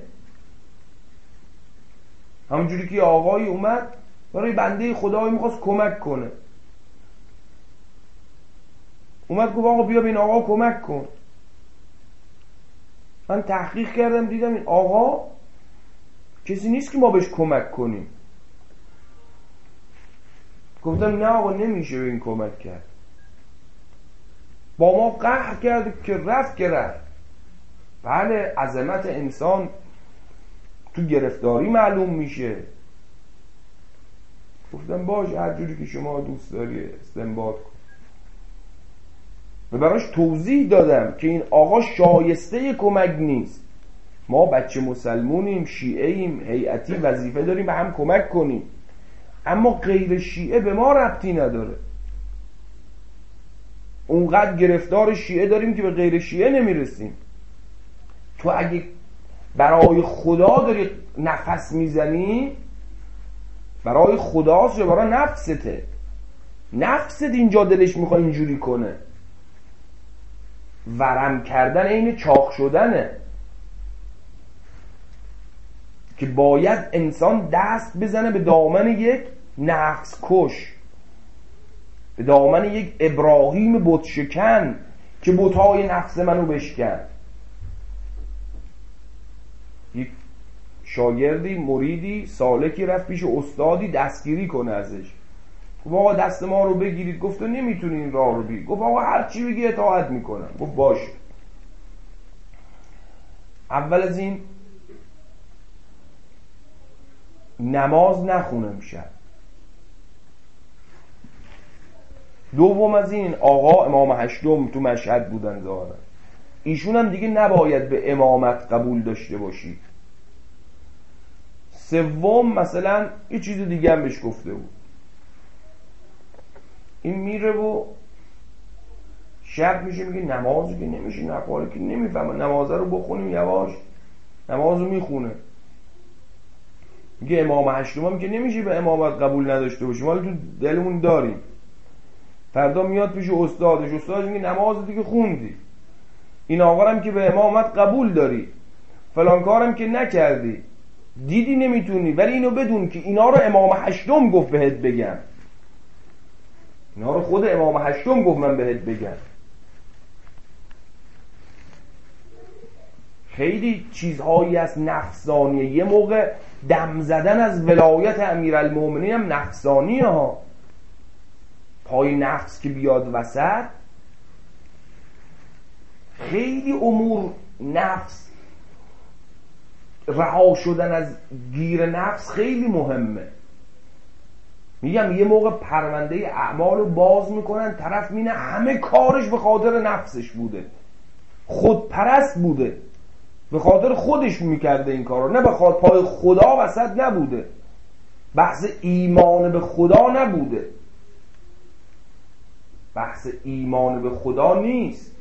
همونجوری که آقای اومد برای بنده خدایی میخواست کمک کنه، اومد گفت آقا بیا به این آقا کمک کن. من تحقیق کردم دیدم این آقا کسی نیست که ما بهش کمک کنیم. گفتم نه آقا نمیشه به این کمک کرد، با ما قهر کرد که رفت که رفت. بله عظمت انسان تو گرفتاری معلوم میشه. گفتم باش هر جوری که شما دوست داری استنباط کن. و براش توضیح دادم که این آقا شایسته کمک نیست. ما بچه مسلمونیم، شیعه ایم، هیئتی وظیفه داریم به هم کمک کنیم، اما غیر شیعه به ما ربطی نداره. اونقدر گرفتار شیعه داریم که به غیر شیعه نمیرسیم. تو اگه برای خدا داری نفس میزنی، برای خداست یا برای نفسته؟ نفست اینجا دلش میخواد اینجوری کنه. ورم کردن عین چاق شدنه که باید انسان دست بزنه به دامن یک نفس کش، به دامن یک ابراهیم بت شکن که بت‌های نفس منو بشکن. یک شاگردی مریدی سالکی رفت پیش استادی دستگیری کنه ازش، گفت آقا دست ما رو بگیرید. گفت تو نمیتونی این راه رو بگی. گفت آقا هر چی بگی اطاعت میکنم. گفت باشه. اول از این نماز نخونم شب. دوم از این آقا امام هشتم تو مشهد بودن ظاهرا، ایشون هم دیگه نباید به امامت قبول داشته باشی. سوم مثلا یه چیز دیگه هم بهش گفته بود. این میره و شب میشه میگه نمازی که نمیشه نخواره که نمیفهمه، نمازه رو بخونیم یواش. نماز رو میخونه، میگه امام هشتم هم که نمیشه به امامت قبول نداشته باشیم، حالا تو دلمون داریم. فردا میاد پیش استادش، استادش میگه نماز دیگه خوندی، این آقا هم که به امامت قبول داری، فلان کارم که نکردی، دیدی نمیتونی، ولی اینو بدون که اینا رو امام هشتم گفت بهت بگم، اینا رو خود امام هشتم گفت من بهت بگم. خیلی چیزهایی از نفسانیه. یه موقع دم زدن از ولایت امیرالمومنین هم نفسانیه ها. پای نفس که بیاد وسط، خیلی امور نفس، رها شدن از گیر نفس خیلی مهمه. میگم یه موقع پرونده اعمال رو باز میکنن، طرف مینه همه کارش به خاطر نفسش بوده، خودپرست بوده، به خاطر خودش میکرده این کار رو، نه به خاطر پای خدا وسط نبوده، بحث ایمان به خدا نبوده، بحث ایمان به خدا نیست،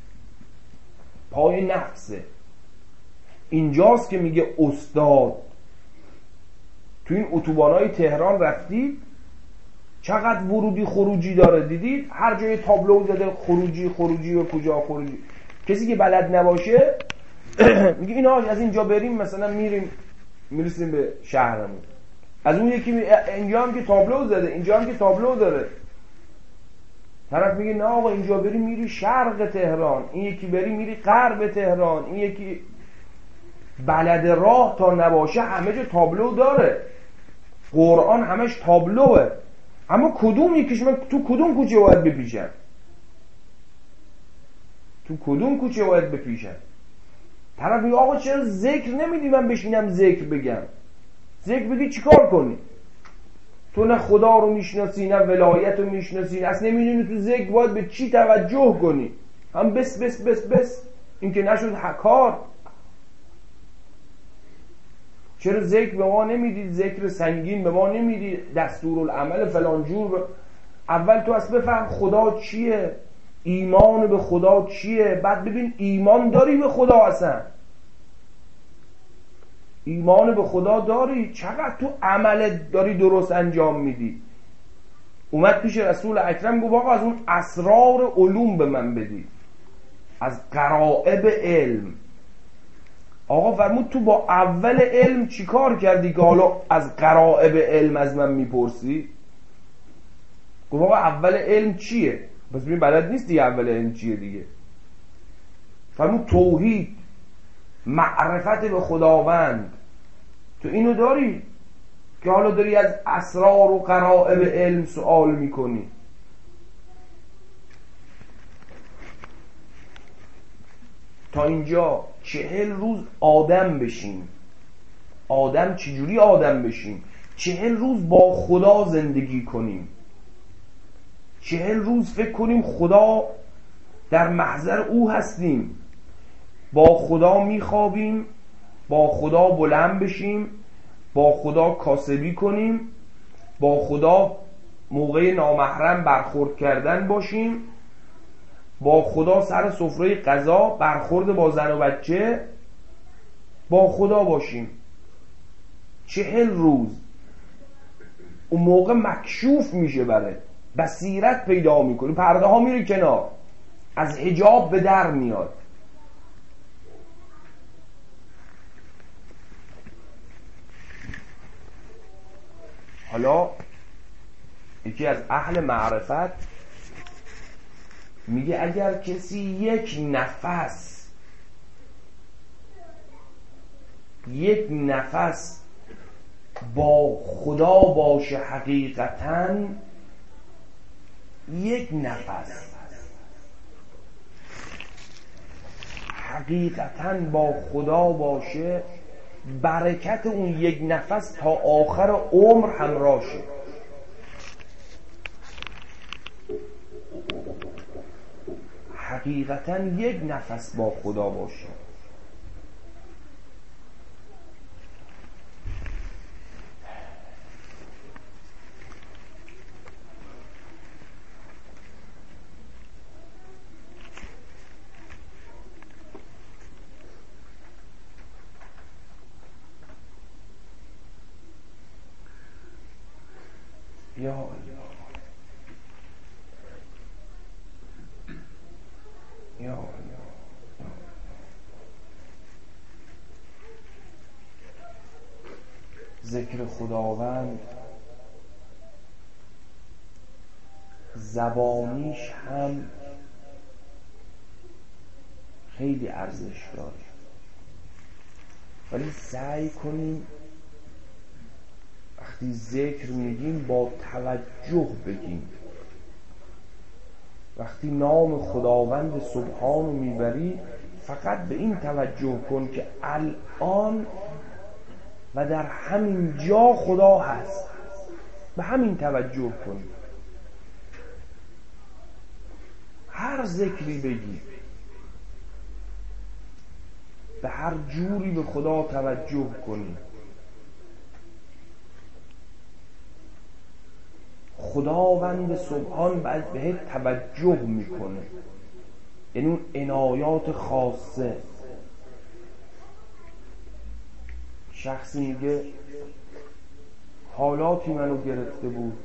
پای نفسه. اینجاست که میگه استاد تو این اتوبانای تهران رفتید چقدر ورودی خروجی داره، دیدید هر جای تابلو زده خروجی خروجی و کجا خروجی. کسی که بلد نباشه میگه اینا از اینجا بریم مثلا میریم میرسیم به شهرمون، از اون یکی می... اینجا هم که تابلو زده، اینجا هم که تابلو داره، طرف میگه نه آقا اینجا بری میری شرق تهران، این یکی بری میری غرب تهران، این یکی بلد راه تا نباشه همه جا تابلو داره، قرآن همش تابلوه، اما کدوم یکیش من تو کدوم کوچه باید بپیشم، تو کدوم کوچه باید بپیشم. طرف میگه آقا چرا ذکر نمیدی من بشینم ذکر بگم؟ ذکر بگی چیکار کنی؟ تو نه خدا رو میشناسی نه ولایت رو میشناسی، اصلا نمیدونی تو ذکر باید به چی توجه کنی، هم بس بس بس بس، این که نشد حکار. چرا ذکر به ما نمیدید، ذکر سنگین به ما نمیدید، دستورالعمل فلان جور؟ اول تو اصلا بفهم خدا چیه، ایمان به خدا چیه، بعد ببین ایمان داری به خدا، اصلا ایمان به خدا داری، چقدر تو عمل داری درست انجام میدی. اومد پیش رسول اکرم گفت آقا از اون اسرار علوم به من بدی، از غرائب علم. آقا فرمود تو با اول علم چی کار کردی که حالا از غرائب علم از من میپرسی؟ گفت آقا اول علم چیه؟ پس ببین بلد نیستی اول علم چیه دیگه. فرمود توحید، معرفت به خداوند. تو اینو داری که حالا داری از اسرار و غرائب علم سوال میکنی؟ تا اینجا چهل روز آدم بشیم. آدم چجوری آدم بشیم؟ چهل روز با خدا زندگی کنیم، چهل روز فکر کنیم خدا در محضر او هستیم، با خدا میخوابیم، با خدا بلند بشیم، با خدا کاسبی کنیم، با خدا موقع نامحرم برخورد کردن باشیم، با خدا سر سفره غذا برخورد با زن و بچه با خدا باشیم. چهل روز. اون موقع مکشوف میشه، بره بصیرت پیدا میکنی، پرده ها میره کنار، از حجاب به در میاد. حالا یکی از اهل معرفت میگه اگر کسی یک نفس یک نفس با خدا باشه، حقیقتاً یک نفس حقیقتاً با خدا باشه، برکت اون یک نفس تا آخر عمر همراهشه. حقیقتاً یک نفس با خدا باشه. یا الله، یا الله. ذکر خداوند زبانیش هم خیلی ارزش داره، ولی سعی کنیم وقتی ذکر میگیم با توجه بگیم. وقتی نام خداوند سبحان رو میبری فقط به این توجه کن که الان و در همین جا خدا هست، به همین توجه کن. هر ذکری بگی، به هر جوری به خدا توجه کنی، خداوند سبحان باید بهت توجه میکنه، یعنی اون عنایات خاصه. شخصی میگه حالاتی منو گرفته بود،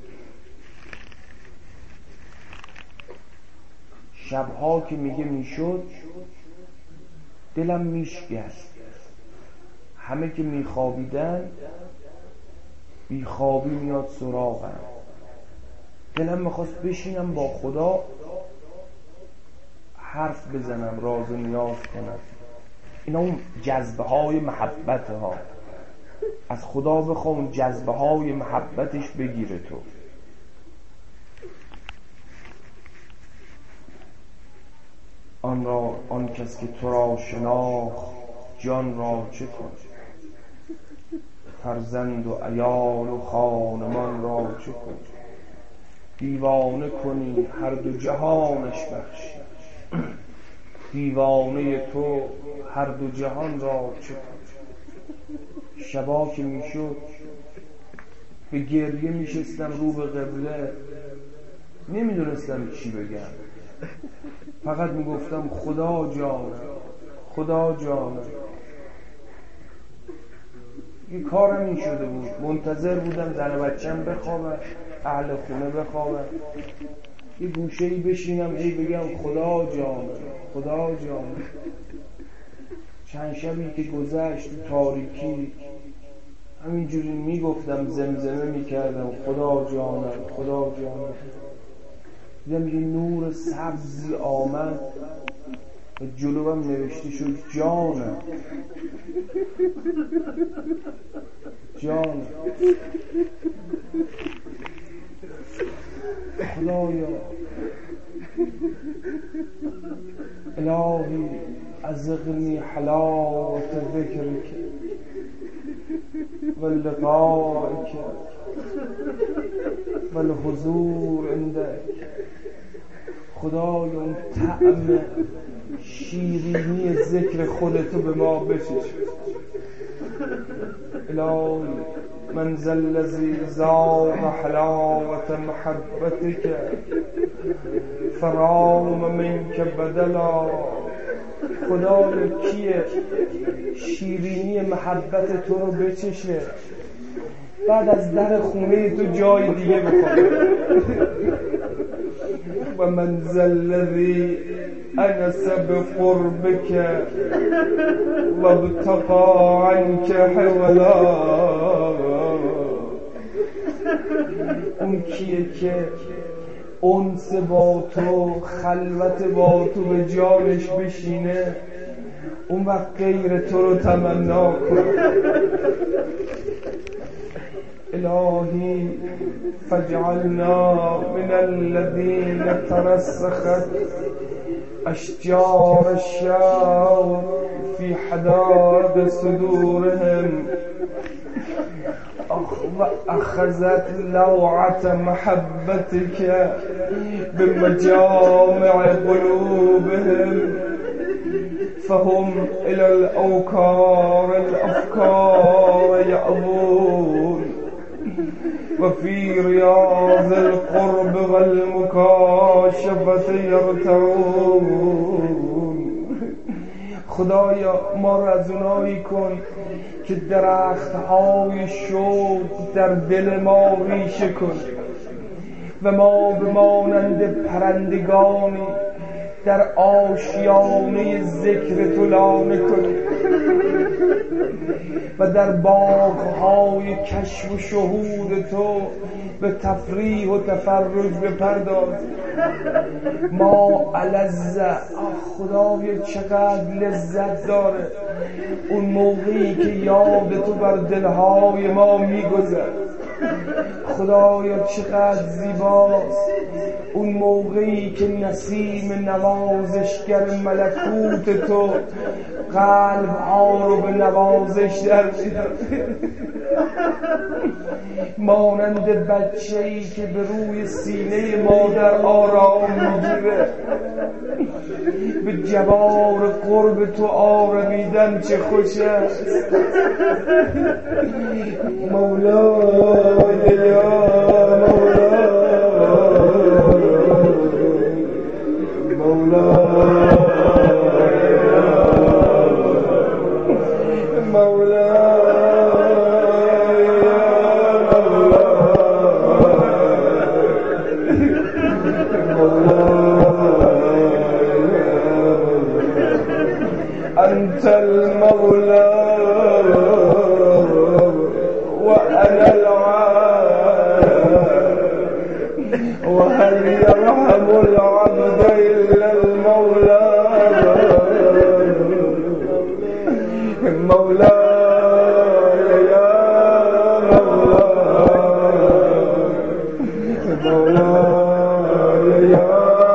شبها که میگه میشد دلم میشگشت، همه که میخوابیدن بیخوابی میاد سراغم، دلم میخواست بشینم با خدا حرف بزنم، راز و نیاز کنم. اینا اون جذبه های محبت ها. از خدا بخوا اون جذبه های محبتش بگیره تو. آن را آن کس که تو را شناخت جان را چه کن، فرزند و عیال و خانمان را چه کن، دیوانه کنی هر دو جهانش بخشی، دیوانه تو هر دو جهان را چه کن. شبا که میشد به گریه میشستم رو به قبله، نمیدونستم چی بگم، فقط میگفتم خدا جانم خدا جانم. یه کارم این شده بود، منتظر بودم زن و بچم بخوابن، اهل خونه بخوابن، یه گوشه‌ای بشینم هی بگم خدا جانم خدا جانم. چند شبی که گذشت تو تاریکی همینجوری میگفتم، زمزمه میکردم خدا جانم خدا جانم. دیدم یه نور سبزی آمد و جلوم نوشته شد جانم جانم. خدایا الهی ازغنی حلاوت ذکرک و لقائک و الحضور عندک. خدایا اون طعم شیرینی ذکر خودتو به ما بچش. الهی من ذا الذی ذاق حلاوت محبتک فرام منک بدلا. خدایا کیه شیرینی محبت تو رو بچشه بعد از در خونه تو جای دیگه بخوره. و من ذا الذی انس بقربک و ابتغى عنک حولا. اون کیه که انس با تو، خلوت با تو به جانش بشینه، اون وقت غیر تو رو تمنا کنه. الهی فاجعلنا من الذين ترسخت اشجار الشوق في حدائق صدورهم وأخذت لوعة محبتك بمجامع قلوبهم فهم إلى الأوكار الأفكار يأبون وفي رياض القرب والمكاشفة يرتعون. خدایا ما را از اونایی کن که درخت های شوق در دل ما ریشه کن و ما به مانند پرندگانی در آشیانه ذکر تو لانه کنیم و در باغ‌های کشف و شهود تو به تفریح و تفرج بپرداز. ما الذ خدایا چقدر لذت داره اون موقعی که یاد تو بر دلهای ما میگذرد. خدایا چقدر زیباست اون موقعی که نسیم نوازشگر ملکوت تو قلب ها رو به نوازش در می‌آورد. مانند بچه‌ای که به روی سینه مادر آرام میگیره. به جوار قرب تو آرمیدن چه خوش است. مولای یا مولا أنت المولى وأنا العبد وهل يرحم العبد إلا المولى. مولاي يا مولاي مولاي يا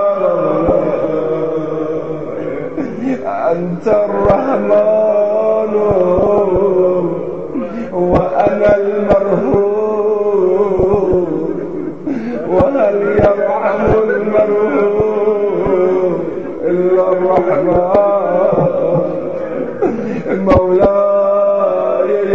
أنت الرحمن وأنا المرهوب وهل يرحم المرهوب إلا الرحمن. مولاي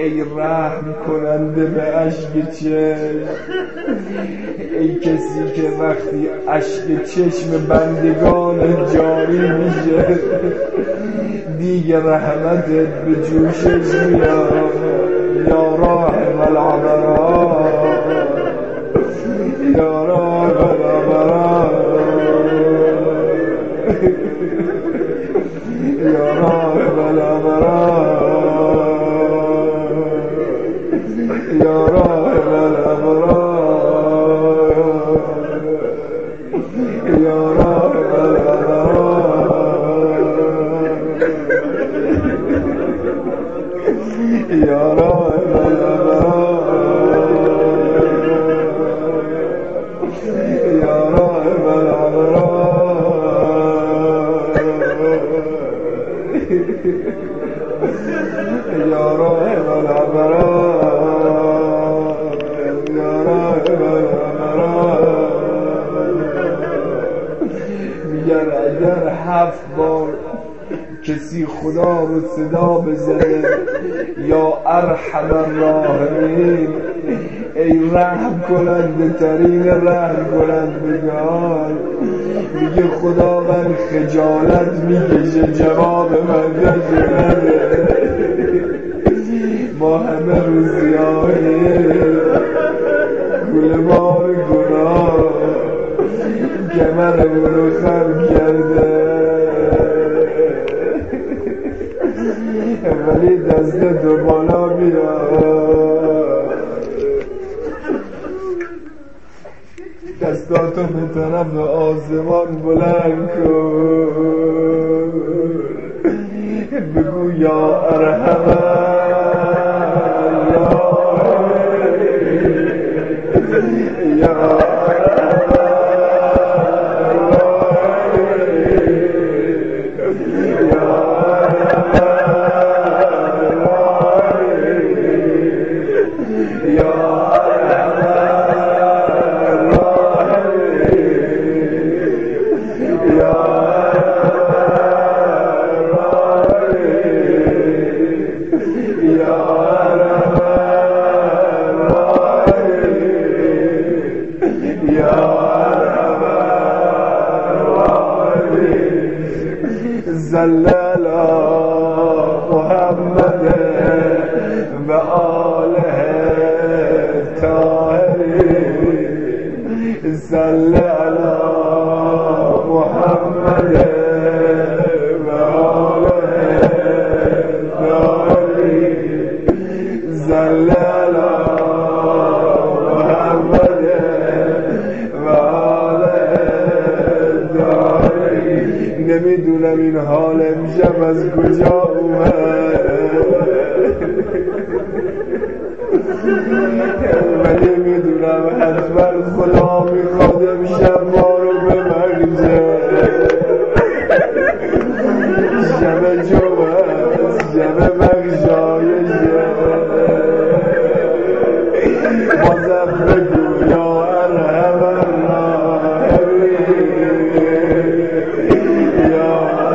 ای رحم کننده به اشک چشم، ای کسی که وقتی اشک چشم بندگان جاری میشه دیگه رحمتت به جوشش میاد. یا راحم العبرات، یا راحم العبرات، یا راحم العبرات، یا راحم العبرات، یا راحم العبرات، یا راحم العبرات، یا راحم العبرات، یا راحم العبرات، یا راحم العبرات. میگن اگر هفت بار کسی خدا رو صدا بزنه یا ارحم الراحمین، ای رحم کننده ترین رحم کنندگان، میگه خدا من خجالت میکشه جواب من نده. ما همه روزیایی گلبار گناه کمرمون رو خم کرده، ولی دست دو بالا بیاد، دستاتو به طرف آسمان بلند کن، بگو یا ارحمن یا صلی علی محمد و آله الطاهرین، صلی علی محمد و آله الطاهرین، صلی علی محمد و آله الطاهرین. نمیدونم این حال امشب از کجا اومد، ولی میدونم حتما خدا میخواد امشب ما رو ببخشه. شب جمعه شب بخشایشه، بازم بگو یا ارحم الراحمین، یا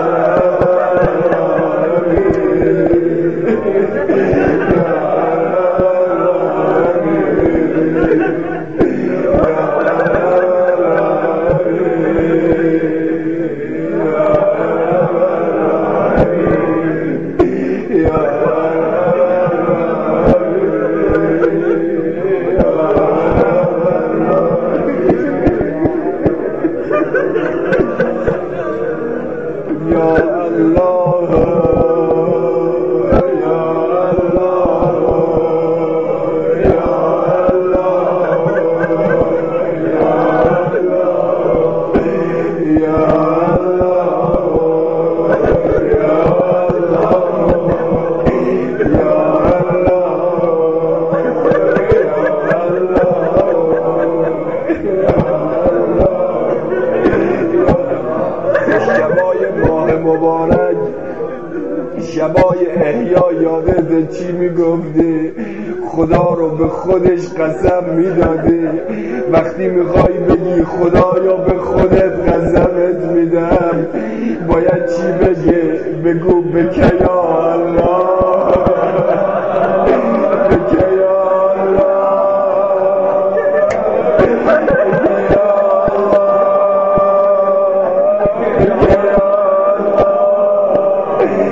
شبای احیا یادت چی میگفتی؟ خدا رو به خودش قسم میدادی. وقتی میخوای بگی خدایا به خودت قسمت میدم، باید چی بگی؟ بگو بکه یا الله.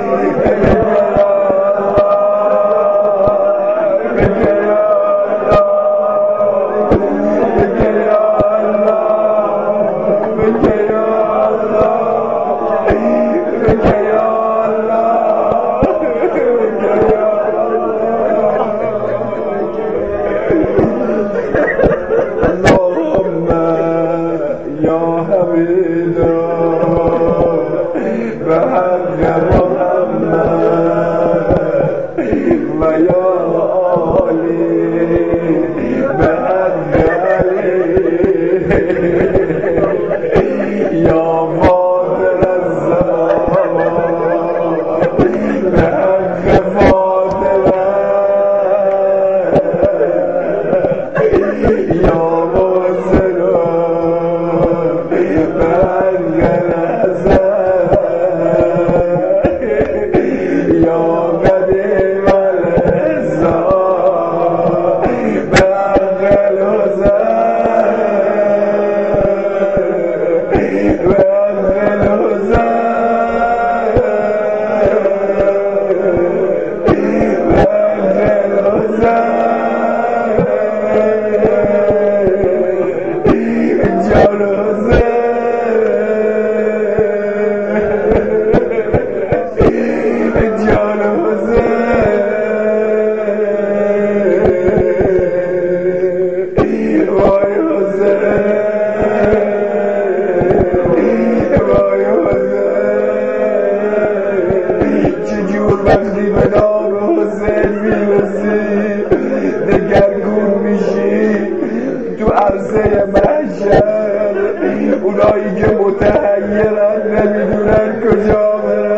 اونایی که متحیرن نمیدونن کجا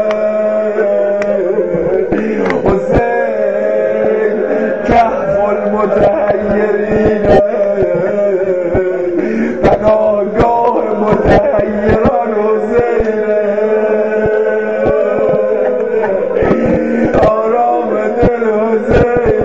برن. حسین کهف المتحیرین، پناهگاه متحیران حسین، آرام دل حسین.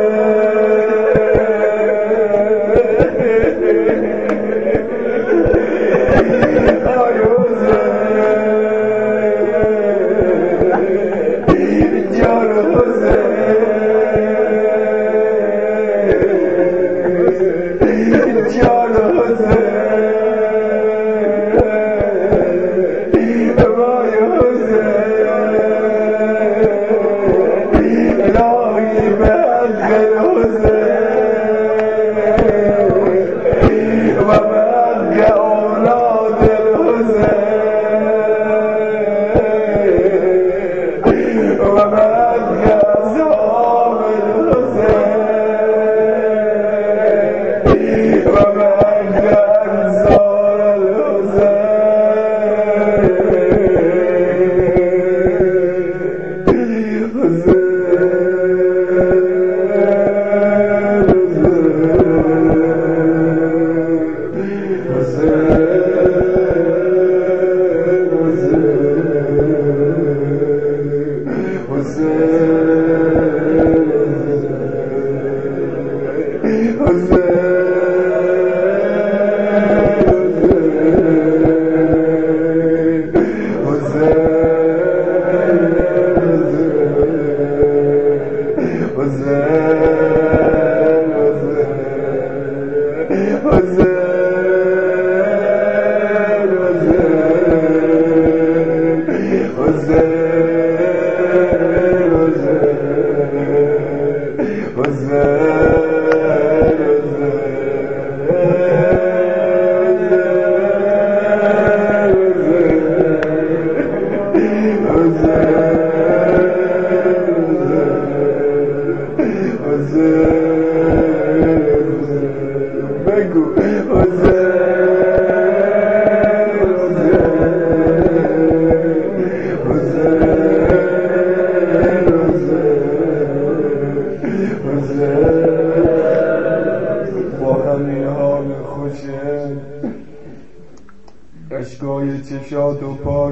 اشکای چشاتو پاک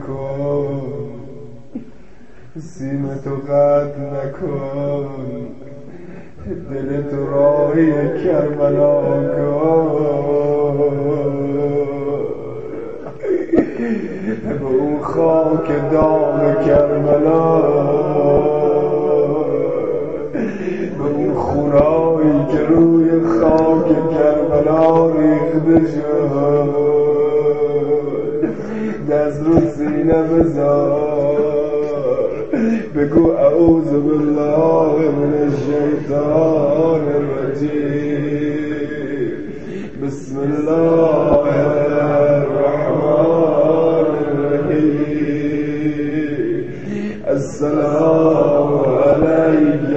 نکن، سیمتو قطع نکن، دلتو راهی کربلا کن. به اون خاک دام کربلا، به اون خونایی که روی خاک کربلا ریخته شد، دست رو سینه بذار بگو اعوذ بالله من الشیطان الرجیم، بسم الله الرحمن الرحیم، السلام علیک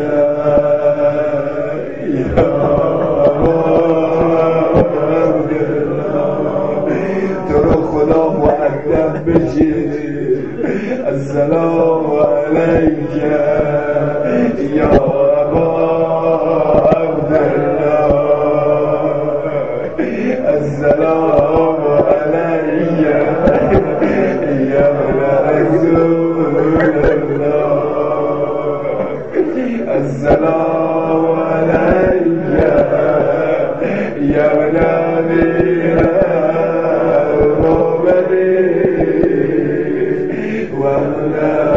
یا تو رو خدا مؤدب بشی. السلام علیک یا ابا عبدالله، السلام علیک یا ابن رسول الله، السلام علیک یا ابن امیر المؤمنین و ابن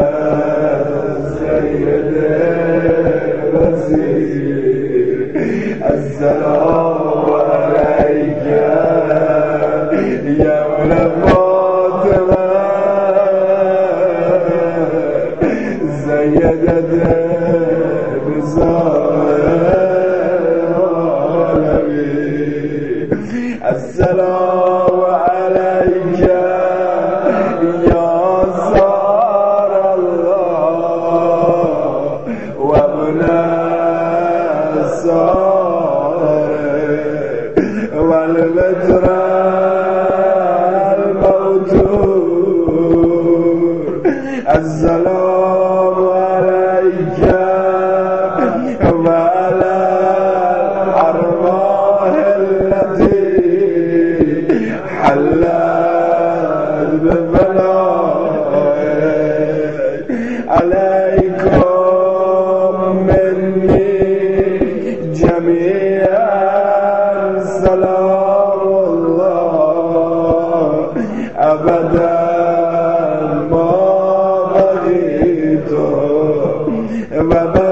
سید الرسول، السلام علیک یا ابن فاطمه سیدت السلام علیک یا زار الله و ابن ساره و البتر الموتور، السلام علیک و علی الارواح التي حلت ببلائك، عليكم مني جميعا سلام الله أبدا ما بغيت و